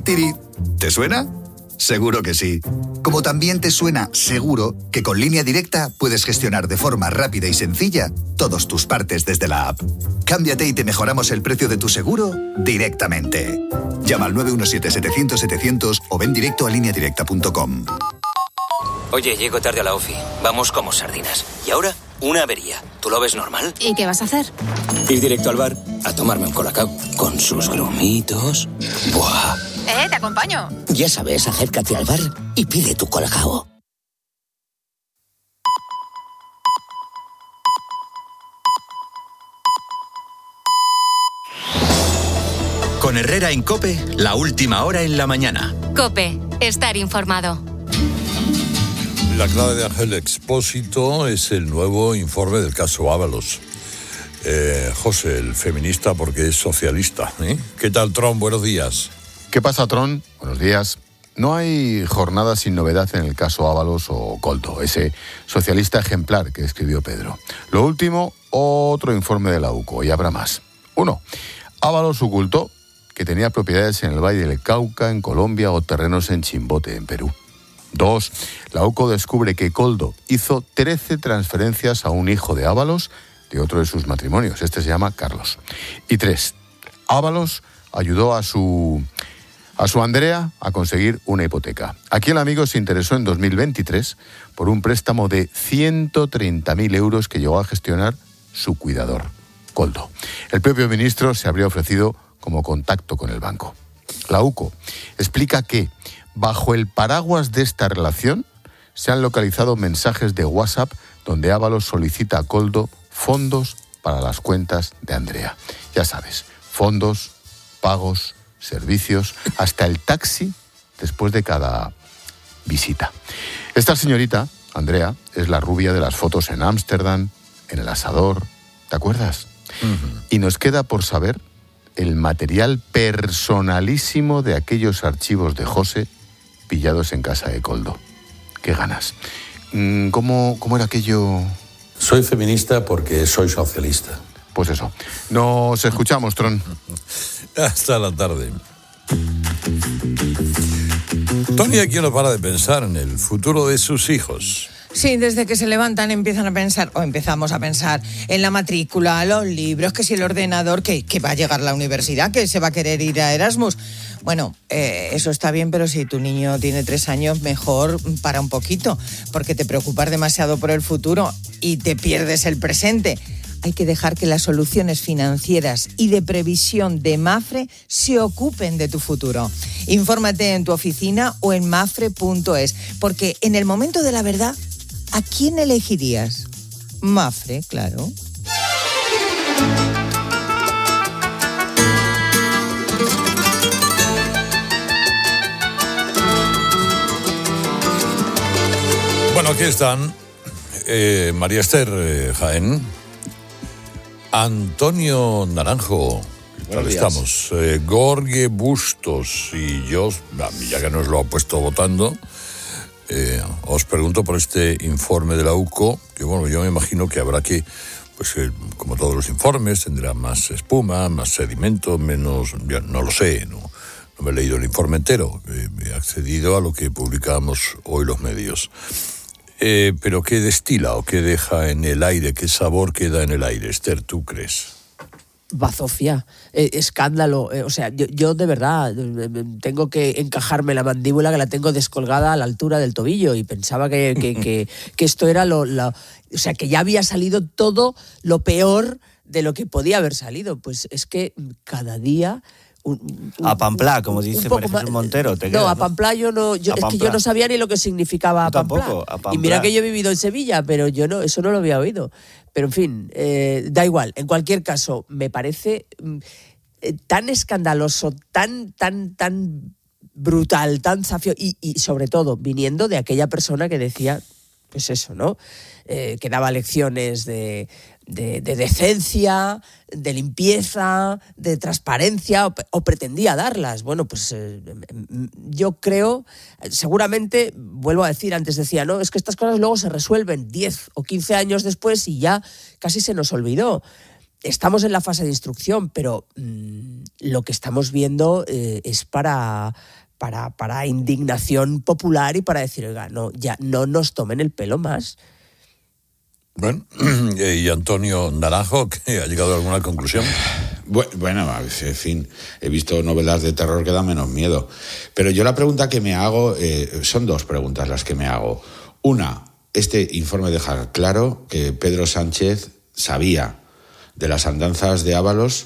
Speaker 25: Tiri, ¿te suena? Seguro que sí. Como también te suena seguro que con Línea Directa puedes gestionar de forma rápida y sencilla todos tus partes desde la app. Cámbiate y te mejoramos el precio de tu seguro directamente. Llama al 917-700-700 o ven directo a lineadirecta.com.
Speaker 4: Oye, llego tarde a la ofi. Vamos como sardinas. ¿Y ahora? Una avería. ¿Tú lo ves normal?
Speaker 5: ¿Y qué vas a hacer?
Speaker 4: Ir directo al bar a tomarme un colacao. Con sus grumitos. ¡Buah!
Speaker 5: Te acompaño.
Speaker 4: Ya sabes, acércate al bar y pide tu colacao.
Speaker 1: Con Herrera en COPE, la última hora en la mañana.
Speaker 2: COPE, estar informado.
Speaker 3: La clave de Ángel Expósito es el nuevo informe del caso Ábalos. José, el feminista porque es socialista. ¿Qué tal, Tron? Buenos días.
Speaker 11: ¿Qué pasa, Tron? Buenos días. No hay jornada sin novedad en el caso Ábalos o Koldo, ese socialista ejemplar que escribió Pedro. Lo último, otro informe de la UCO, y habrá más. 1. Ábalos ocultó que tenía propiedades en el Valle del Cauca, en Colombia, o terrenos en Chimbote, en Perú. 2. La UCO descubre que Koldo hizo 13 transferencias a un hijo de Ábalos de otro de sus matrimonios. Este se llama Carlos. Y 3. Ábalos ayudó a su Andrea a conseguir una hipoteca. Aquí el amigo se interesó en 2023 por un préstamo de 130.000 euros que llegó a gestionar su cuidador, Koldo. El propio ministro se habría ofrecido como contacto con el banco. La UCO explica que bajo el paraguas de esta relación se han localizado mensajes de WhatsApp donde Ábalos solicita a Koldo fondos para las cuentas de Andrea. Ya sabes, fondos, pagos, servicios, hasta el taxi después de cada visita. Esta señorita, Andrea, es la rubia de las fotos en Ámsterdam, en el asador, ¿te acuerdas? Uh-huh. Y nos queda por saber el material personalísimo de aquellos archivos de José pillados en casa de Koldo. ¿Qué ganas? ¿Cómo era aquello?
Speaker 12: Soy feminista porque soy socialista.
Speaker 11: Pues eso. Nos escuchamos, Tron.
Speaker 3: Hasta la tarde. Tony aquí no para de pensar en el futuro de sus hijos.
Speaker 13: Sí, desde que se levantan empezamos a pensar en la matrícula, los libros, que si el ordenador, que va a llegar a la universidad, que se va a querer ir a Erasmus. Bueno, eso está bien, pero si tu niño tiene 3 años, mejor para un poquito, porque te preocupas demasiado por el futuro y te pierdes el presente. Hay que dejar que las soluciones financieras y de previsión de Mapfre se ocupen de tu futuro. Infórmate en tu oficina o en mapfre.es, porque en el momento de la verdad, ¿a quién elegirías? Mapfre, claro.
Speaker 3: Bueno, aquí están María Esther Jaén, Antonio Naranjo, ¿qué tal estamos? Gorge Bustos y yo, ya que nos lo ha puesto votando, os pregunto por este informe de la UCO, que bueno, yo me imagino que habrá que, pues como todos los informes, tendrá más espuma, más sedimento, menos, ya no lo sé, no me he leído el informe entero, he accedido a lo que publicamos hoy los medios. Pero ¿qué destila o qué deja en el aire? ¿Qué sabor queda en el aire? Esther, ¿tú crees?
Speaker 14: Bazofia, escándalo. O sea, yo de verdad tengo que encajarme la mandíbula, que la tengo descolgada a la altura del tobillo, y pensaba que esto era o sea, que ya había salido todo lo peor de lo que podía haber salido. Pues es que cada día...
Speaker 15: a Pamplá, como dice María Jesús Montero.
Speaker 14: No, a Pamplá yo no, es que yo no sabía ni lo que significaba a Pamplá. Y mira que yo he vivido en Sevilla, pero yo no, eso no lo había oído. Pero en fin, da igual. En cualquier caso, me parece tan escandaloso, tan brutal, tan zafio, y sobre todo viniendo de aquella persona que decía, pues eso, ¿no? Que daba lecciones de decencia, de limpieza, de transparencia, o pretendía darlas. Bueno, pues yo creo, seguramente, vuelvo a decir, antes decía, no, es que estas cosas luego se resuelven 10 o 15 años después y ya casi se nos olvidó. estamos en la fase de instrucción, pero lo que estamos viendo es para indignación popular y para decir, oiga, no, ya no nos tomen el pelo más.
Speaker 3: Bueno, y Antonio Naranjo, ¿que ha llegado a alguna conclusión?
Speaker 5: Bueno, en fin, he visto novelas de terror que dan menos miedo. Pero yo la pregunta que me hago, son dos preguntas las que me hago. Una, este informe deja claro que Pedro Sánchez sabía de las andanzas de Ábalos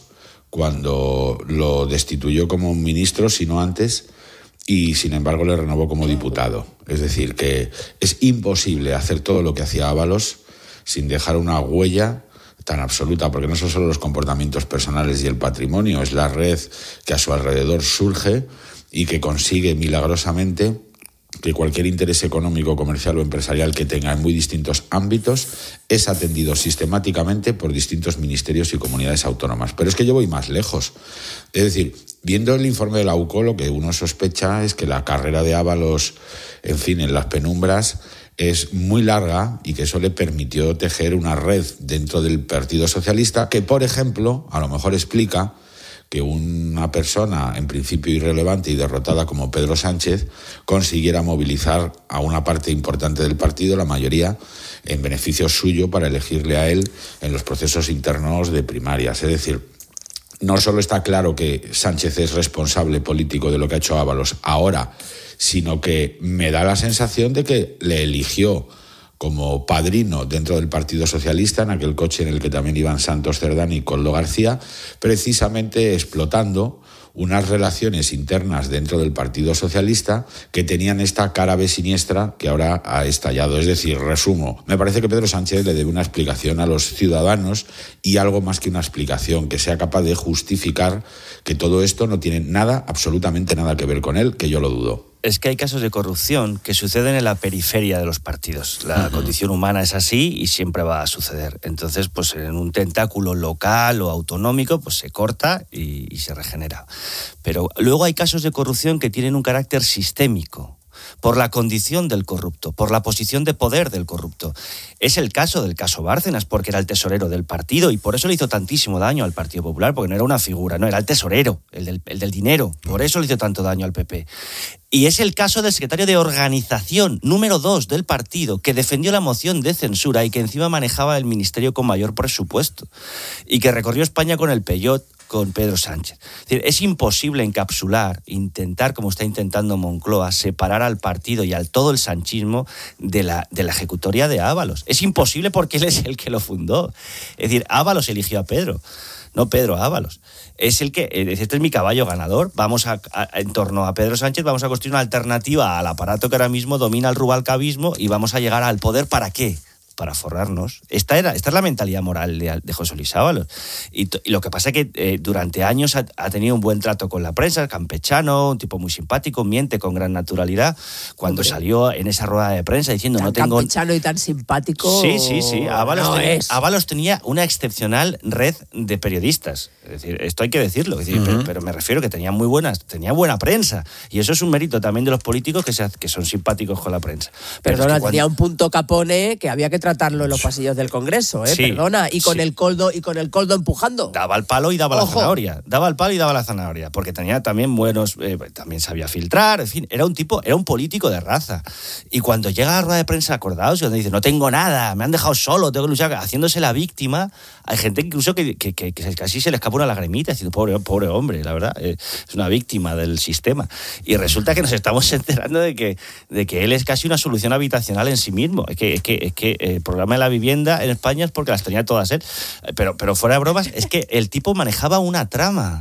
Speaker 5: cuando lo destituyó como ministro, si no antes, y sin embargo le renovó como diputado. Es decir, que es imposible hacer todo lo que hacía Ábalos sin dejar una huella tan absoluta, porque no son solo los comportamientos personales y el patrimonio, es la red que a su alrededor surge y que consigue milagrosamente que cualquier interés económico, comercial o empresarial que tenga en muy distintos ámbitos es atendido sistemáticamente por distintos ministerios y comunidades autónomas. Pero es que yo voy más lejos. Es decir, viendo el informe de la UCO, lo que uno sospecha es que la carrera de Ábalos, en fin, en las penumbras, es muy larga y que eso le permitió tejer una red dentro del Partido Socialista que, por ejemplo, a lo mejor explica que una persona en principio irrelevante y derrotada como Pedro Sánchez consiguiera movilizar a una parte importante del partido, la mayoría, en beneficio suyo para elegirle a él en los procesos internos de primarias. Es decir, no solo está claro que Sánchez es responsable político de lo que ha hecho Ábalos ahora, sino que me da la sensación de que le eligió como padrino dentro del Partido Socialista, en aquel coche en el que también iban Santos Cerdán y Koldo García, precisamente explotando unas relaciones internas dentro del Partido Socialista que tenían esta cara B siniestra que ahora ha estallado. Es decir, resumo, me parece que Pedro Sánchez le debe una explicación a los ciudadanos y algo más que una explicación, que sea capaz de justificar que todo esto no tiene nada, absolutamente nada que ver con él, que yo lo dudo.
Speaker 15: Es que hay casos de corrupción que suceden en la periferia de los partidos. La condición humana es así y siempre va a suceder. Entonces, pues en un tentáculo local o autonómico, pues se corta y se regenera. Pero luego hay casos de corrupción que tienen un carácter sistémico, por la condición del corrupto, por la posición de poder del corrupto. Es el caso del caso Bárcenas, porque era el tesorero del partido y por eso le hizo tantísimo daño al Partido Popular, porque no era una figura, no, era el tesorero, el del dinero. Por eso le hizo tanto daño al PP. Y es el caso del secretario de organización número 2 del partido, que defendió la moción de censura y que encima manejaba el ministerio con mayor presupuesto y que recorrió España con el Peugeot, con Pedro Sánchez. Es decir, es imposible encapsular, intentar, como está intentando Moncloa, separar al partido y al todo el sanchismo de la ejecutoria de Ábalos. Es imposible porque él es el que lo fundó. Es decir, Ábalos eligió a Pedro, no Pedro a Ábalos. Es el que, este es mi caballo ganador. Vamos en torno a Pedro Sánchez, vamos a construir una alternativa al aparato que ahora mismo domina el rubalcabismo y vamos a llegar al poder. ¿Para qué? Para forrarnos. Esta es la mentalidad moral de José Luis Ábalos. Y lo que pasa es que durante años ha tenido un buen trato con la prensa, campechano, un tipo muy simpático, miente con gran naturalidad. Cuando salió en esa rueda de prensa diciendo
Speaker 14: tan
Speaker 15: no tengo...
Speaker 14: campechano y tan simpático...
Speaker 15: Sí. Ábalos tenía una excepcional red de periodistas. Es decir, esto hay que decirlo. Es decir, pero me refiero que tenía buena prensa. Y eso es un mérito también de los políticos que son simpáticos con la prensa.
Speaker 14: Perdona, tenía un punto Capone que había que tratarlo en los pasillos del Congreso,
Speaker 15: Sí,
Speaker 14: perdona, y con el coldo empujando.
Speaker 15: Daba el palo y daba la zanahoria. Daba el palo y daba la zanahoria, porque tenía también también sabía filtrar, en fin, era un político de raza. Y cuando llega a la rueda de prensa, acordaos, y donde dice, no tengo nada, me han dejado solo, tengo que luchar, haciéndose la víctima, hay gente incluso que casi se le escapa una lagrimita, diciendo, pobre hombre, la verdad, es una víctima del sistema. Y resulta que nos estamos enterando de que él es casi una solución habitacional en sí mismo. Es que el problema de la vivienda en España es porque las tenía todas él. Pero fuera de bromas, es que el tipo manejaba una trama,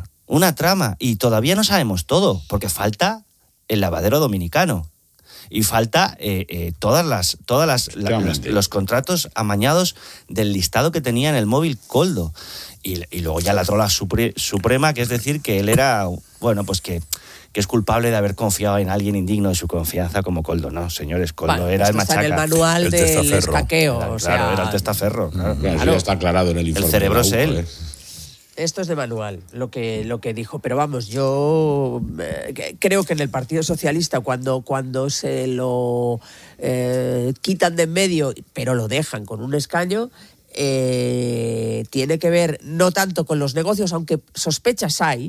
Speaker 15: y todavía no sabemos todo, porque falta el lavadero dominicano. Y falta los contratos amañados del listado que tenía en el móvil Koldo. Y luego ya la trola suprema, que es decir, que él era, pues que es culpable de haber confiado en alguien indigno de su confianza como Koldo. No, señores, Koldo era el machaca.
Speaker 14: Está en el manual del escaqueo.
Speaker 15: Claro, era el testaferro. Claro.
Speaker 5: Eso ya está aclarado en el informe.
Speaker 15: El cerebro es él.
Speaker 14: Esto es de manual, lo que dijo. Pero vamos, yo creo que en el Partido Socialista, cuando se lo quitan de en medio, pero lo dejan con un escaño, tiene que ver no tanto con los negocios, aunque sospechas hay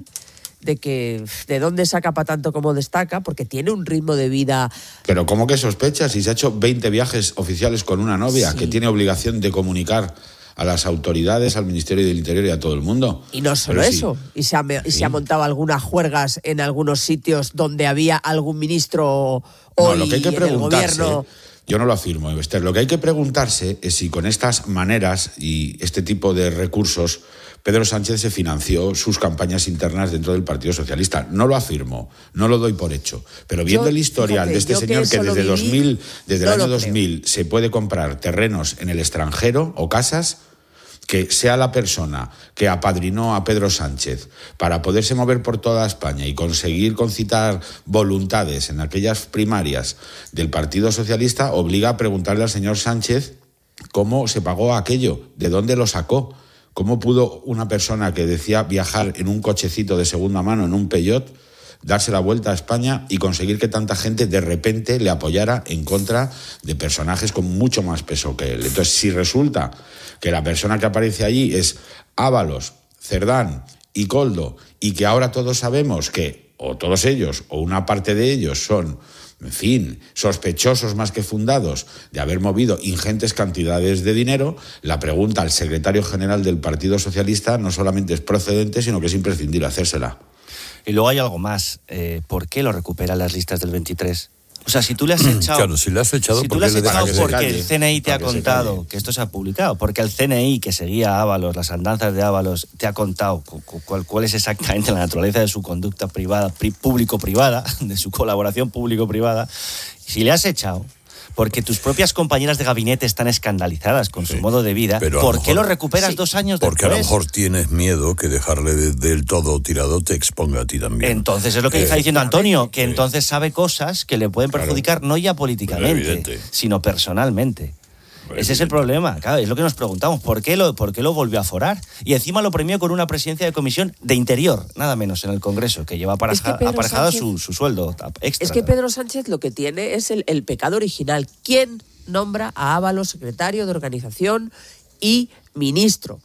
Speaker 14: de dónde saca para tanto como destaca, porque tiene un ritmo de vida.
Speaker 5: Pero ¿cómo que sospechas? Si se ha hecho 20 viajes oficiales con una novia,
Speaker 14: sí,
Speaker 5: que tiene obligación de comunicar a las autoridades, al Ministerio del Interior y a todo el mundo.
Speaker 14: Y no solo
Speaker 5: pero
Speaker 14: eso,
Speaker 5: sí.
Speaker 14: Se ha montado algunas juergas en algunos sitios donde había algún ministro hoy
Speaker 5: Lo que hay que
Speaker 14: en el
Speaker 5: preguntarse,
Speaker 14: gobierno.
Speaker 5: yo no lo afirmo, Esther, lo que hay que preguntarse es si con estas maneras y este tipo de recursos Pedro Sánchez se financió sus campañas internas dentro del Partido Socialista. No lo afirmo, no lo doy por hecho. Pero viendo el historial de este señor que desde el año 2000 se puede comprar terrenos en el extranjero o casas, que sea la persona que apadrinó a Pedro Sánchez para poderse mover por toda España y conseguir concitar voluntades en aquellas primarias del Partido Socialista, obliga a preguntarle al señor Sánchez cómo se pagó aquello, de dónde lo sacó. ¿Cómo pudo una persona que decía viajar en un cochecito de segunda mano, en un Peugeot, darse la vuelta a España y conseguir que tanta gente de repente le apoyara en contra de personajes con mucho más peso que él? Entonces, si resulta que la persona que aparece allí es Ábalos, Cerdán y Koldo, y que ahora todos sabemos que o todos ellos o una parte de ellos son, en fin, sospechosos más que fundados de haber movido ingentes cantidades de dinero, la pregunta al secretario general del Partido Socialista no solamente es procedente, sino que es imprescindible hacérsela.
Speaker 15: Y luego hay algo más. ¿Por qué lo recuperan las listas del 23? O sea, si tú le has echado...
Speaker 3: Claro, si le has echado,
Speaker 15: si tú le has echado porque el CNI te ha
Speaker 5: para que
Speaker 15: contado que esto se ha publicado, porque el CNI que seguía a Ábalos, las andanzas de Ábalos, te ha contado cuál es exactamente la naturaleza de su conducta privada, público-privada, de su colaboración público-privada, si le has echado porque tus propias compañeras de gabinete están escandalizadas con su modo de vida, ¿por qué lo recuperas 2 años después?
Speaker 3: Porque a lo mejor tienes miedo que dejarle del todo tirado te exponga a ti también.
Speaker 15: Entonces es lo que está diciendo Antonio, que entonces sabe cosas que le pueden perjudicar no ya políticamente, sino personalmente. Ese es el problema, claro, es lo que nos preguntamos, ¿por qué lo volvió a forar? Y encima lo premió con una presidencia de comisión de Interior, nada menos, en el Congreso, que lleva aparejado su sueldo extra.
Speaker 14: Es que Pedro Sánchez lo que tiene es el pecado original. ¿Quién nombra a Ábalos secretario de organización y ministro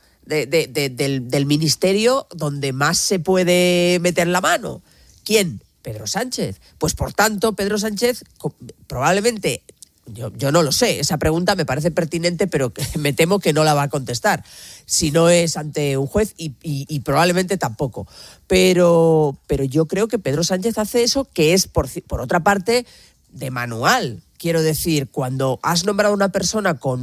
Speaker 14: del ministerio donde más se puede meter la mano? ¿Quién? Pedro Sánchez. Pues por tanto, Pedro Sánchez probablemente... Yo no lo sé, esa pregunta me parece pertinente, pero me temo que no la va a contestar. Si no es ante un juez y probablemente tampoco. Pero yo creo que Pedro Sánchez hace eso, que es, por otra parte, de manual. Quiero decir, cuando has nombrado a una persona con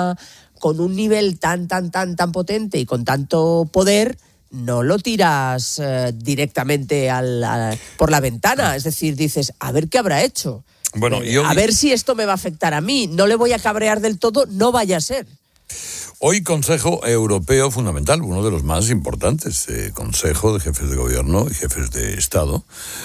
Speaker 14: un nivel tan potente y con tanto poder, no lo tiras directamente por la ventana. Es decir, dices, a ver qué habrá hecho.
Speaker 3: Bueno,
Speaker 14: a ver si esto me va a afectar a mí. No le voy a cabrear del todo, no vaya a ser.
Speaker 3: Hoy Consejo Europeo Fundamental, uno de los más importantes, Consejo de Jefes de Gobierno y Jefes de Estado,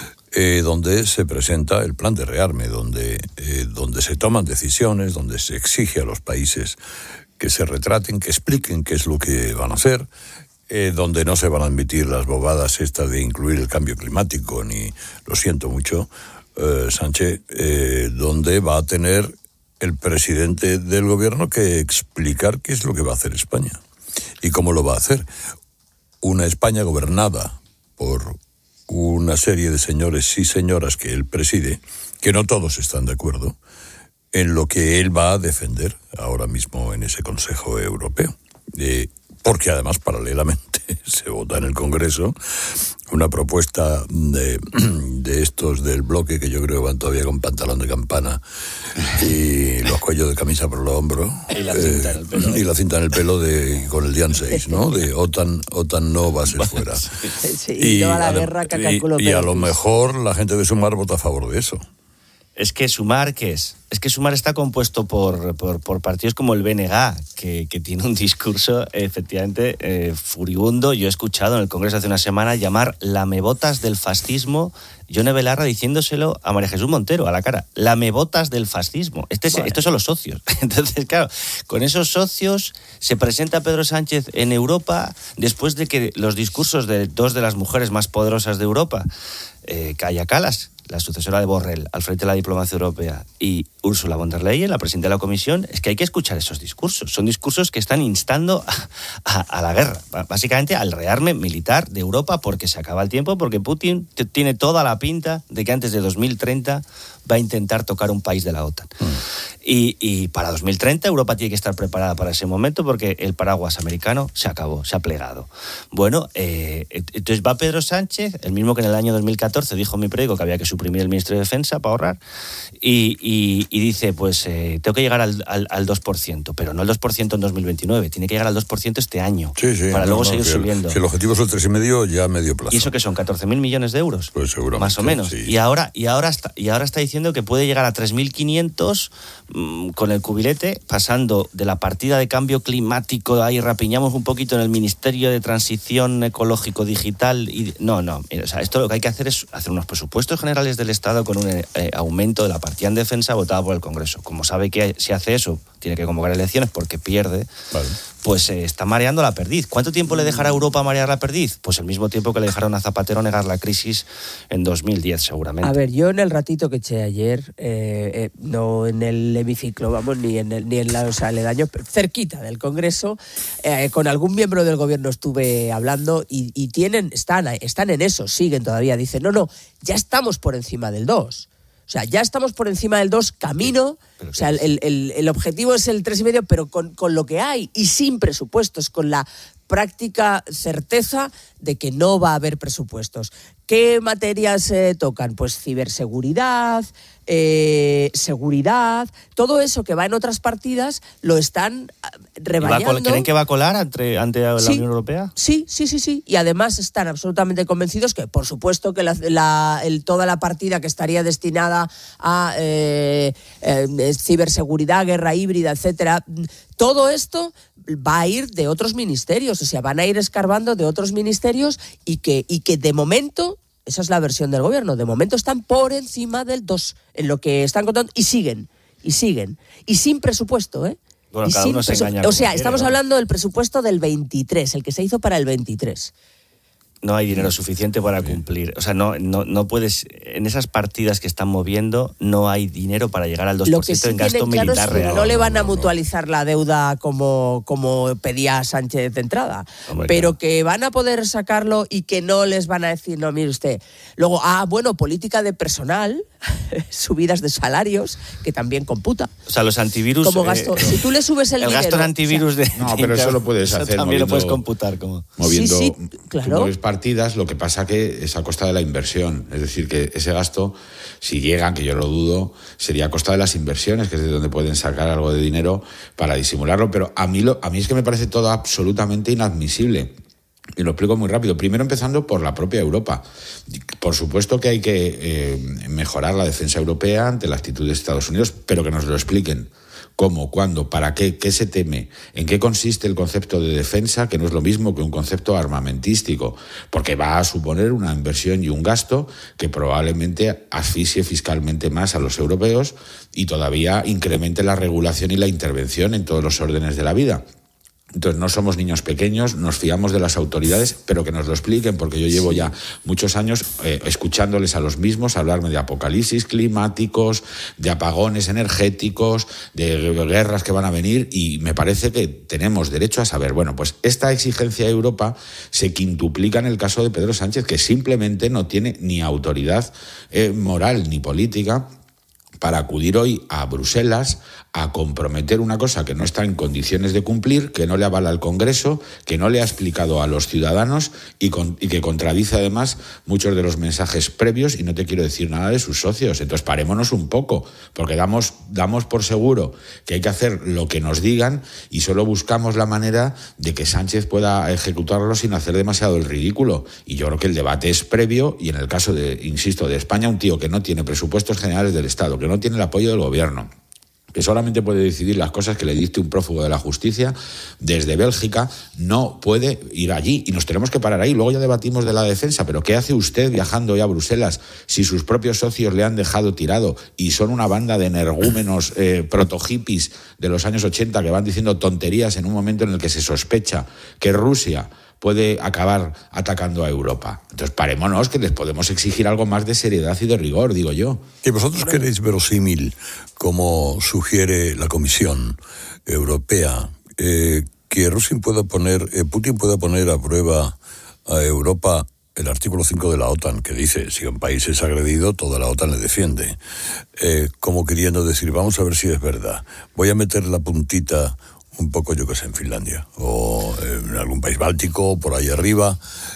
Speaker 3: donde se presenta el plan de rearme, donde se toman decisiones, donde se exige a los países que se retraten, que expliquen qué es lo que van a hacer, donde no se van a admitir las bobadas estas de incluir el cambio climático, ni, lo siento mucho, Sánchez, donde va a tener el presidente del gobierno que explicar qué es lo que va a hacer España y cómo lo va a hacer. Una España gobernada por una serie de señores y señoras que él preside, que no todos están de acuerdo en lo que él va a defender ahora mismo en ese Consejo Europeo. Porque además, paralelamente, se vota en el Congreso una propuesta de estos del bloque que yo creo que van todavía con pantalón de campana y los cuellos de camisa por los hombros.
Speaker 15: Y la cinta en el pelo.
Speaker 3: Y la cinta en el pelo con el Dian 6, ¿no? De OTAN no va a ser fuera.
Speaker 14: Sí, y toda la guerra que calculó.
Speaker 3: Y a lo mejor la gente de Sumar vota a favor de eso.
Speaker 15: Es que Sumar, ¿qué es? Es que Sumar está compuesto por partidos como el BNG, que tiene un discurso efectivamente furibundo. Yo he escuchado en el Congreso hace una semana llamar lamebotas del fascismo, Yone Belarra diciéndoselo a María Jesús Montero a la cara. Lamebotas del fascismo. Estos son los socios. Entonces, claro, con esos socios se presenta Pedro Sánchez en Europa después de que los discursos de 2 de las mujeres más poderosas de Europa, Kaja Kallas, la sucesora de Borrell, al frente de la diplomacia europea, y Ursula von der Leyen, la presidenta de la Comisión, es que hay que escuchar esos discursos. Son discursos que están instando a la guerra, básicamente al rearme militar de Europa, porque se acaba el tiempo, porque Putin tiene toda la pinta de que antes de 2030 va a intentar tocar un país de la OTAN. Y para 2030 Europa tiene que estar preparada para ese momento, porque el paraguas americano se acabó, se ha plegado. Bueno, entonces va Pedro Sánchez, el mismo que en el año 2014 dijo en mi periódico que había que suprimir el Ministerio de Defensa para ahorrar, y dice, pues tengo que llegar al 2%, pero no el 2% en 2029, tiene que llegar al 2% este año, para luego seguir subiendo.
Speaker 3: Si el objetivo es el 3,5, ya a medio plazo.
Speaker 15: ¿Y eso qué son? ¿14.000 millones de euros?
Speaker 3: Pues seguramente.
Speaker 15: Más o menos.
Speaker 3: Sí.
Speaker 15: Y ahora está diciendo que puede llegar a 3.500 con el cubilete, pasando de la partida de cambio climático, ahí rapiñamos un poquito en el Ministerio de Transición Ecológico Digital. No, o sea, esto lo que hay que hacer es hacer unos presupuestos generales del Estado con un aumento de la partida en defensa votada por el Congreso. Como sabe que si hace eso, tiene que convocar elecciones porque pierde, vale, pues está mareando la perdiz. ¿Cuánto tiempo le dejará a Europa marear la perdiz? Pues el mismo tiempo que le dejaron a Zapatero negar la crisis en 2010, seguramente.
Speaker 14: A ver, yo en el ratito que eché ayer, no en el hemiciclo, vamos, ni en los aledaños, cerquita del Congreso, con algún miembro del gobierno estuve hablando y están en eso, siguen todavía. Dicen, no, ya estamos por encima del 2. O sea, ya estamos por encima del 2 camino. O sea, el objetivo es el 3,5, pero con lo que hay y sin presupuestos, con la práctica certeza de que no va a haber presupuestos. ¿Qué materias tocan? Pues ciberseguridad, seguridad, todo eso que va en otras partidas lo están rebañando.
Speaker 15: ¿Creen que va a colar ante la Unión Europea?
Speaker 14: Sí. Y además están absolutamente convencidos que, por supuesto, que toda la partida que estaría destinada a ciberseguridad, guerra híbrida, etcétera, todo esto va a ir de otros ministerios, o sea, van a ir escarbando de otros ministerios y que de momento, esa es la versión del gobierno, de momento están por encima del 2 en lo que están contando y siguen, y sin presupuesto,
Speaker 15: Bueno, cada uno se engaña.
Speaker 14: O sea, estamos hablando del presupuesto del 23, el que se hizo para el 23.
Speaker 15: No hay dinero suficiente para cumplir. O sea, no puedes... En esas partidas que están moviendo, no hay dinero para llegar al 2%
Speaker 14: Lo que sí
Speaker 15: en gasto militar
Speaker 14: claro es que
Speaker 15: real.
Speaker 14: no le van a mutualizar la deuda como pedía Sánchez de entrada. Pero que van a poder sacarlo y que no les van a decir, no, mire usted. Luego, política de personal, subidas de salarios, que también computa.
Speaker 15: O sea, los antivirus...
Speaker 14: Como gasto. Si tú le subes el dinero...
Speaker 15: gasto en antivirus
Speaker 11: No, pero eso lo puedes hacer
Speaker 15: también lo puedes computar.
Speaker 11: Moviendo
Speaker 14: sí, claro.
Speaker 11: Partidas, lo que pasa que es a costa de la inversión, es decir, que ese gasto, si llegan, que yo lo dudo, sería a costa de las inversiones, que es de donde pueden sacar algo de dinero para disimularlo, pero a mí es que me parece todo absolutamente inadmisible. Y lo explico muy rápido. Primero, empezando por la propia Europa. Por supuesto que hay que mejorar la defensa europea ante la actitud de Estados Unidos, pero que nos lo expliquen. ¿Cómo? ¿Cuándo? ¿Para qué? ¿Qué se teme? ¿En qué consiste el concepto de defensa? Que no es lo mismo que un concepto armamentístico, porque va a suponer una inversión y un gasto que probablemente asfixie fiscalmente más a los europeos y todavía incremente la regulación y la intervención en todos los órdenes de la vida. Entonces no somos niños pequeños, nos fiamos de las autoridades, pero que nos lo expliquen, porque yo llevo ya muchos años escuchándoles a los mismos hablarme de apocalipsis climáticos, de apagones energéticos, de guerras que van a venir, y me parece que tenemos derecho a saber. Bueno, pues esta exigencia de Europa se quintuplica en el caso de Pedro Sánchez, que simplemente no tiene ni autoridad moral ni política para acudir hoy a Bruselas a comprometer una cosa que no está en condiciones de cumplir, que no le avala al Congreso, que no le ha explicado a los ciudadanos y que contradice además muchos de los mensajes previos, y no te quiero decir nada de sus socios. Entonces parémonos un poco, porque damos por seguro que hay que hacer lo que nos digan y solo buscamos la manera de que Sánchez pueda ejecutarlo sin hacer demasiado el ridículo. Y yo creo que el debate es previo, y en el caso de España, un tío que no tiene presupuestos generales del Estado, que no tiene el apoyo del gobierno, que solamente puede decidir las cosas que le dicte un prófugo de la justicia desde Bélgica, no puede ir allí y nos tenemos que parar ahí. Luego ya debatimos de la defensa, pero ¿qué hace usted viajando hoy a Bruselas si sus propios socios le han dejado tirado y son una banda de energúmenos proto-hippies de los años 80 que van diciendo tonterías en un momento en el que se sospecha que Rusia
Speaker 5: puede acabar atacando a Europa. Entonces, parémonos, que les podemos exigir algo más de seriedad y de rigor, digo yo.
Speaker 3: ¿Y vosotros queréis verosímil, como sugiere la Comisión Europea, que Putin pueda poner a prueba a Europa el artículo 5 de la OTAN, que dice, si un país es agredido, toda la OTAN le defiende? Como queriendo decir, vamos a ver si es verdad. Voy a meter la puntita un poco, yo que sé, en Finlandia, o en algún país báltico, por ahí arriba.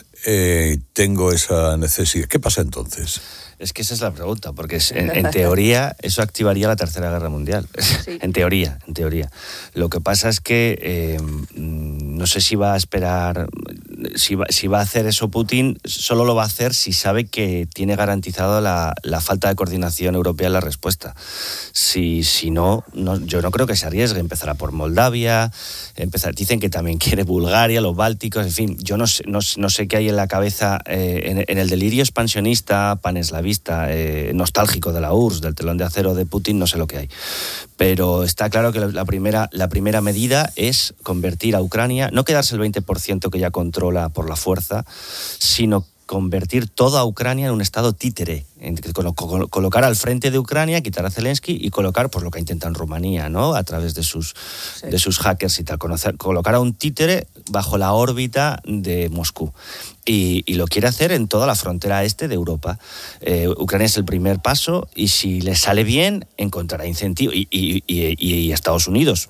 Speaker 3: Tengo esa necesidad. ¿Qué pasa entonces?
Speaker 15: Es que esa es la pregunta, porque en teoría eso activaría la Tercera Guerra Mundial. Sí. En teoría. Lo que pasa es que no sé si va a esperar, si va a hacer eso Putin, solo lo va a hacer si sabe que tiene garantizado la falta de coordinación europea en la respuesta. Si no, yo no creo que se arriesgue. Empezará por Moldavia, dicen que también quiere Bulgaria, los bálticos, en fin, yo no sé qué hay en la cabeza, en el delirio expansionista, paneslavista, nostálgico de la URSS, del telón de acero de Putin, no sé lo que hay. Pero está claro que la primera medida es convertir a Ucrania, no quedarse el 20% que ya controla por la fuerza, sino convertir toda Ucrania en un estado títere, colocar al frente de Ucrania, quitar a Zelensky y colocar, pues lo que intenta en Rumanía, ¿no? A través de sus hackers y tal, colocar a un títere bajo la órbita de Moscú. Y lo quiere hacer en toda la frontera este de Europa. Ucrania es el primer paso y si le sale bien, encontrará incentivo. Y Estados Unidos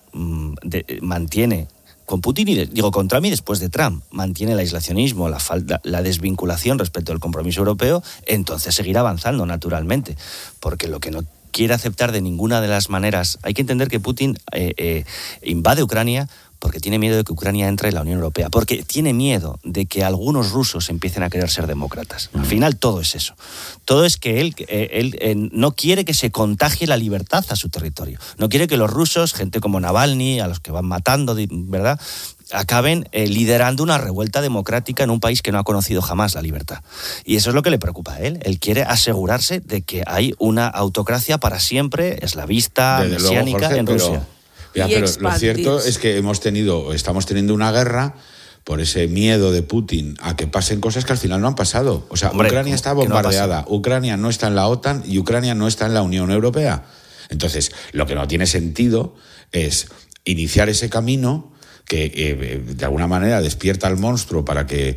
Speaker 15: mantiene con Putin con Trump y después de Trump, mantiene el aislacionismo, la desvinculación respecto al compromiso europeo, entonces seguirá avanzando naturalmente, porque lo que no quiere aceptar de ninguna de las maneras, hay que entender que Putin invade Ucrania porque tiene miedo de que Ucrania entre en la Unión Europea, porque tiene miedo de que algunos rusos empiecen a querer ser demócratas. Al final todo es eso. Todo es que él no quiere que se contagie la libertad a su territorio. No quiere que los rusos, gente como Navalny, a los que van matando, ¿verdad?, acaben liderando una revuelta democrática en un país que no ha conocido jamás la libertad. Y eso es lo que le preocupa a él. Él quiere asegurarse de que hay una autocracia para siempre, eslavista, mesiánica, en Rusia.
Speaker 5: Pero lo cierto es que estamos teniendo una guerra por ese miedo de Putin a que pasen cosas que al final no han pasado. O sea, Ucrania está bombardeada, Ucrania no está en la OTAN y Ucrania no está en la Unión Europea. Entonces, lo que no tiene sentido es iniciar ese camino que de alguna manera despierta al monstruo para que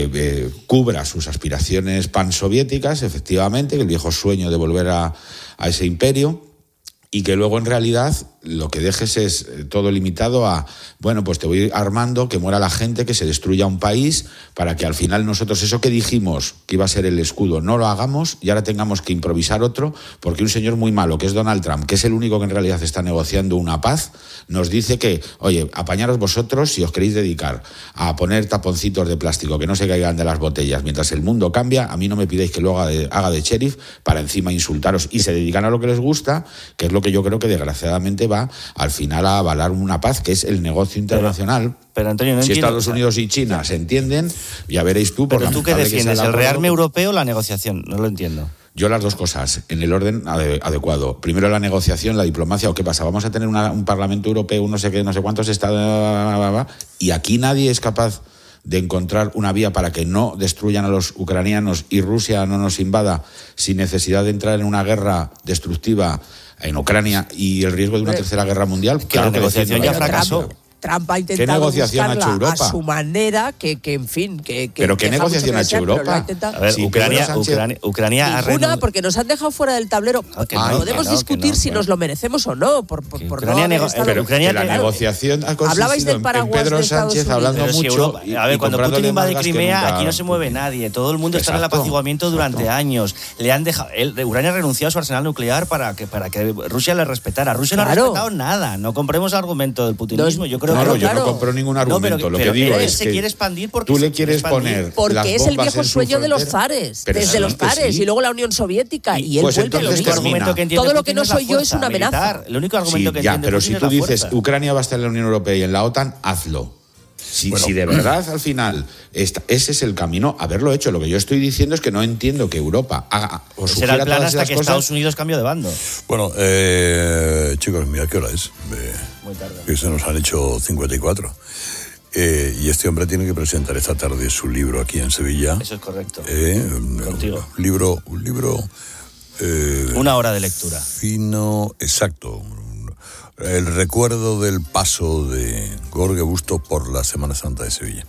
Speaker 5: cubra sus aspiraciones pansoviéticas, efectivamente, el viejo sueño de volver a ese imperio, y que luego en realidad lo que dejes es todo limitado a, bueno, pues te voy armando, que muera la gente, que se destruya un país, para que al final nosotros eso que dijimos que iba a ser el escudo no lo hagamos y ahora tengamos que improvisar otro, porque un señor muy malo, que es Donald Trump, que es el único que en realidad está negociando una paz, nos dice que, oye, apañaros vosotros si os queréis dedicar a poner taponcitos de plástico que no se caigan de las botellas mientras el mundo cambia, a mí no me pidáis que lo haga de sheriff para encima insultaros, y se dedican a lo que les gusta, que es lo que yo creo que desgraciadamente va al final a avalar una paz, que es el negocio internacional.
Speaker 15: Pero Antonio, no
Speaker 5: si
Speaker 15: entiendo,
Speaker 5: Estados Unidos y China se entienden, ya veréis tú.
Speaker 15: Pero tú, ¿qué defiendes? ¿El rearme europeo o la negociación? No lo entiendo.
Speaker 5: Yo las dos cosas, en el orden adecuado. Primero la negociación, la diplomacia, o qué pasa, vamos a tener un Parlamento Europeo, no sé qué, no sé cuántos estados, y aquí nadie es capaz de encontrar una vía para que no destruyan a los ucranianos y Rusia no nos invada sin necesidad de entrar en una guerra destructiva en Ucrania y el riesgo de una tercera guerra mundial.
Speaker 15: Claro, la negociación ya fracasó.
Speaker 14: Trump ha intentado buscarla a su manera, en fin...
Speaker 5: ¿Pero qué negociación ha hecho Europa?
Speaker 15: A ver, si Ucrania
Speaker 14: ninguna, porque nos han dejado fuera del tablero. Podemos discutir si nos lo merecemos o no.
Speaker 5: La negociación ha consistido en Pedro Sánchez hablando mucho.
Speaker 15: A ver, cuando Putin invade Crimea, aquí no se mueve nadie. Todo el mundo está en el apaciguamiento durante años. Le han dejado... Ucrania renunció a su arsenal nuclear para que Rusia le respetara. Rusia no ha respetado nada. No compremos el argumento del putinismo. Yo creo
Speaker 5: yo no compro ningún argumento. Lo que digo es que
Speaker 15: quiere expandir porque
Speaker 5: tú le quieres poner
Speaker 14: porque es el viejo sueño de los zares, desde los zares y luego la Unión Soviética y él vuelve lo mismo. Todo lo que no soy yo es una amenaza.
Speaker 15: El único argumento que entiende
Speaker 5: pero si tú dices Ucrania va a estar en la Unión Europea y en la OTAN, hazlo. Si de verdad al final ese es el camino, haberlo hecho. Lo que yo estoy diciendo es que no entiendo que Europa haga o
Speaker 15: sugiera será el plan hasta que Estados Unidos cambie de bando.
Speaker 3: Bueno, chicos, mira qué hora es.
Speaker 15: Muy tarde.
Speaker 3: Que se nos han hecho 54. Y este hombre tiene que presentar esta tarde su libro aquí en Sevilla.
Speaker 15: Eso es correcto.
Speaker 3: Contigo. Un libro.
Speaker 15: Una hora de lectura.
Speaker 3: Fino, exacto. El recuerdo del paso de Jorge Bustos por la Semana Santa de Sevilla.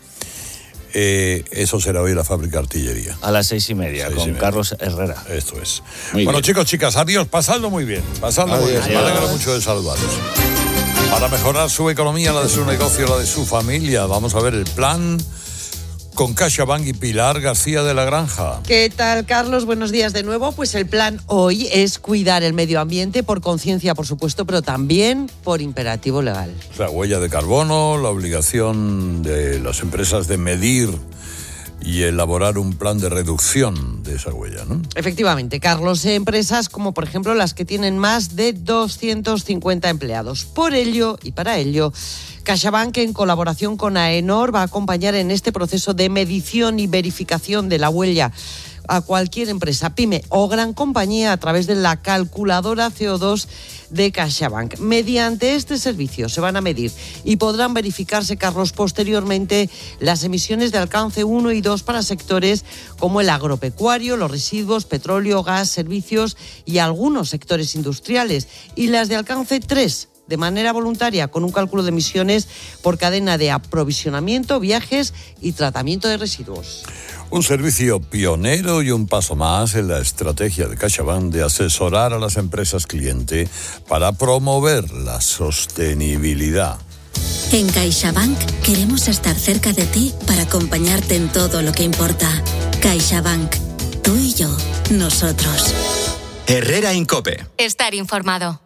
Speaker 3: Eso será hoy en la Fábrica de Artillería.
Speaker 15: A las 6:30, con Carlos Herrera.
Speaker 3: Esto es.
Speaker 15: Muy
Speaker 3: bueno,
Speaker 15: bien.
Speaker 3: chicos, chicas, adiós. Pasadlo muy bien. Pasadlo muy bien. Me alegro mucho de saludaros. Para mejorar su economía, la de su negocio, la de su familia, vamos a ver el plan con CaixaBank y Pilar García de la Granja.
Speaker 7: ¿Qué tal, Carlos? Buenos días de nuevo. Pues el plan hoy es cuidar el medio ambiente por conciencia, por supuesto, pero también por imperativo legal.
Speaker 3: La huella de carbono, la obligación de las empresas de medir y elaborar un plan de reducción de esa huella, ¿no?
Speaker 7: Efectivamente, Carlos, empresas como por ejemplo las que tienen más de 250 empleados. Por ello y para ello, CaixaBank, en colaboración con AENOR, va a acompañar en este proceso de medición y verificación de la huella a cualquier empresa, pyme o gran compañía a través de la calculadora CO2 de CaixaBank. Mediante este servicio se van a medir y podrán verificarse, Carlos, posteriormente las emisiones de alcance 1 y 2 para sectores como el agropecuario, los residuos, petróleo, gas, servicios y algunos sectores industriales, y las de alcance 3 de manera voluntaria, con un cálculo de emisiones por cadena de aprovisionamiento, viajes y tratamiento de residuos.
Speaker 3: Un servicio pionero y un paso más en la estrategia de CaixaBank de asesorar a las empresas cliente para promover la sostenibilidad.
Speaker 16: En CaixaBank queremos estar cerca de ti para acompañarte en todo lo que importa. CaixaBank. Tú y yo. Nosotros.
Speaker 1: Herrera Incope.
Speaker 2: Estar informado.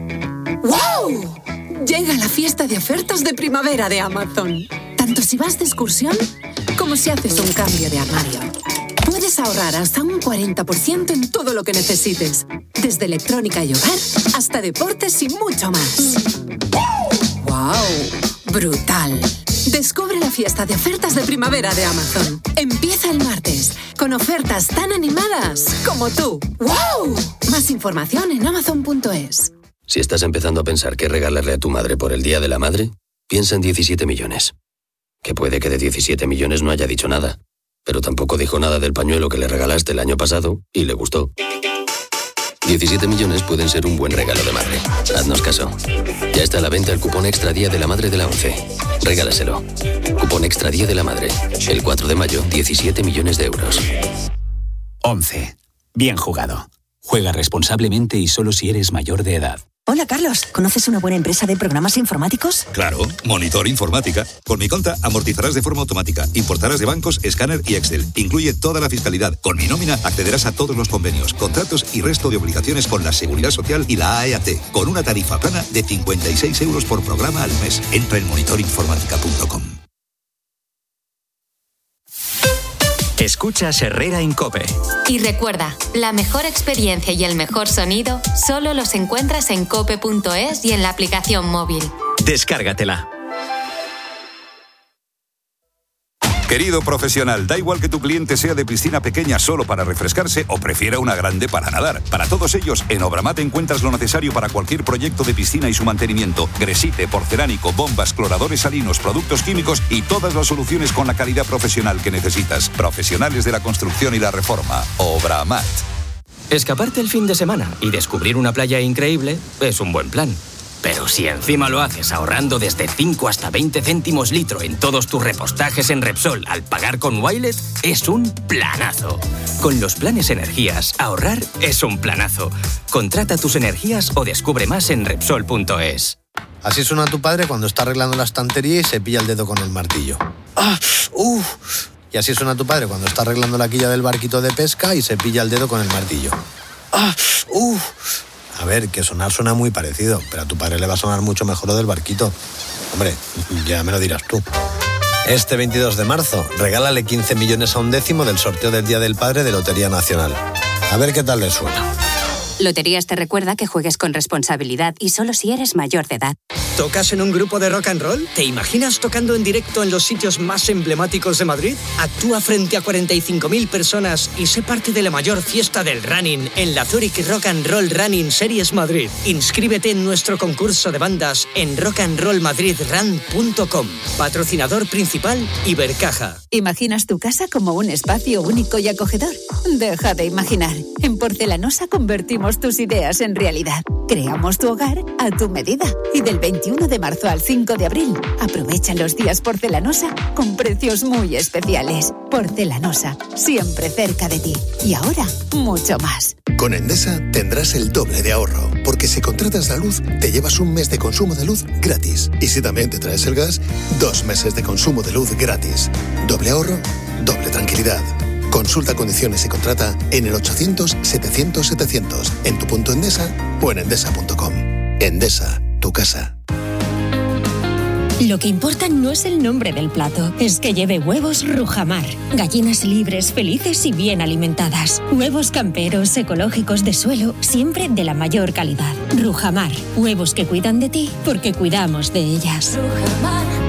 Speaker 17: ¡Wow! Llega la fiesta de ofertas de primavera de Amazon. Tanto si vas de excursión como si haces un cambio de armario. Puedes ahorrar hasta un 40% en todo lo que necesites. Desde electrónica y hogar hasta deportes y mucho más. ¡Wow! ¡Brutal! Descubre la fiesta de ofertas de primavera de Amazon. Empieza el martes con ofertas tan animadas como tú. ¡Wow! Más información en amazon.es.
Speaker 18: Si estás empezando a pensar qué regalarle a tu madre por el Día de la Madre, piensa en 17 millones. Que puede que de 17 millones no haya dicho nada, pero tampoco dijo nada del pañuelo que le regalaste el año pasado y le gustó. 17 millones pueden ser un buen regalo de madre. Haznos caso. Ya está a la venta el cupón Extra Día de la Madre de la ONCE. Regálaselo. Cupón Extra Día de la Madre. El 4 de mayo, 17 millones de euros.
Speaker 19: ONCE. Bien jugado. Juega responsablemente y solo si eres mayor de edad.
Speaker 20: Hola, Carlos. ¿Conoces una buena empresa de programas informáticos?
Speaker 21: Claro, Monitor Informática. Con mi cuenta amortizarás de forma automática, importarás de bancos, escáner y Excel. Incluye toda la fiscalidad. Con mi nómina accederás a todos los convenios, contratos y resto de obligaciones con la Seguridad Social y la AEAT, con una tarifa plana de 56 euros por programa al mes. Entra en monitorinformática.com.
Speaker 1: Escuchas Herrera Incope.
Speaker 2: Y recuerda, la mejor experiencia y el mejor sonido solo los encuentras en cope.es y en la aplicación móvil.
Speaker 1: Descárgatela.
Speaker 22: Querido profesional, da igual que tu cliente sea de piscina pequeña solo para refrescarse o prefiera una grande para nadar. Para todos ellos, en Obramat encuentras lo necesario para cualquier proyecto de piscina y su mantenimiento. Gresite, porcelánico, bombas, cloradores salinos, productos químicos y todas las soluciones con la calidad profesional que necesitas. Profesionales de la construcción y la reforma. Obramat.
Speaker 23: Escaparte el fin de semana y descubrir una playa increíble es un buen plan. Pero si encima lo haces ahorrando desde 5 hasta 20 céntimos litro en todos tus repostajes en Repsol al pagar con Wilet, es un planazo. Con los planes energías, ahorrar es un planazo. Contrata tus energías o descubre más en Repsol.es.
Speaker 24: Así suena tu padre cuando está arreglando la estantería y se pilla el dedo con el martillo. ¡Ah! Y así suena tu padre cuando está arreglando la quilla del barquito de pesca y se pilla el dedo con el martillo. ¡Ah! A ver, que sonar suena muy parecido, pero a tu padre le va a sonar mucho mejor lo del barquito. Hombre, ya me lo dirás tú. Este 22 de marzo, regálale 15 millones a un décimo del sorteo del Día del Padre de Lotería Nacional. A ver qué tal le suena.
Speaker 31: Loterías te recuerda que juegues con responsabilidad y solo si eres mayor de edad.
Speaker 6: ¿Tocas en un grupo de rock and roll? ¿Te imaginas tocando en directo en los sitios más emblemáticos de Madrid? Actúa frente a 45.000 personas y sé parte de la mayor fiesta del running en la Zurich Rock and Roll Running Series Madrid. Inscríbete en nuestro concurso de bandas en rockandrollmadridrun.com. Patrocinador principal, Ibercaja.
Speaker 8: ¿Imaginas tu casa como un espacio único y acogedor? Deja de imaginar. En Porcelanosa convertimos tus ideas en realidad. Creamos tu hogar a tu medida. Y del 21 de marzo al 5 de abril, aprovecha los días Porcelanosa con precios muy especiales. Porcelanosa, siempre cerca de ti. Y ahora, mucho más.
Speaker 9: Con Endesa tendrás el doble de ahorro, porque si contratas la luz, te llevas un mes de consumo de luz gratis. Y si también te traes el gas, 2 meses de consumo de luz gratis. Doble ahorro, doble tranquilidad. Consulta condiciones y contrata en el 800-700-700, en tu punto Endesa o en endesa.com. Endesa, tu casa.
Speaker 10: Lo que importa no es el nombre del plato, es que lleve huevos Rujamar. Gallinas libres, felices y bien alimentadas. Huevos camperos, ecológicos de suelo, siempre de la mayor calidad. Rujamar, huevos que cuidan de ti porque cuidamos de ellas. Rujamar.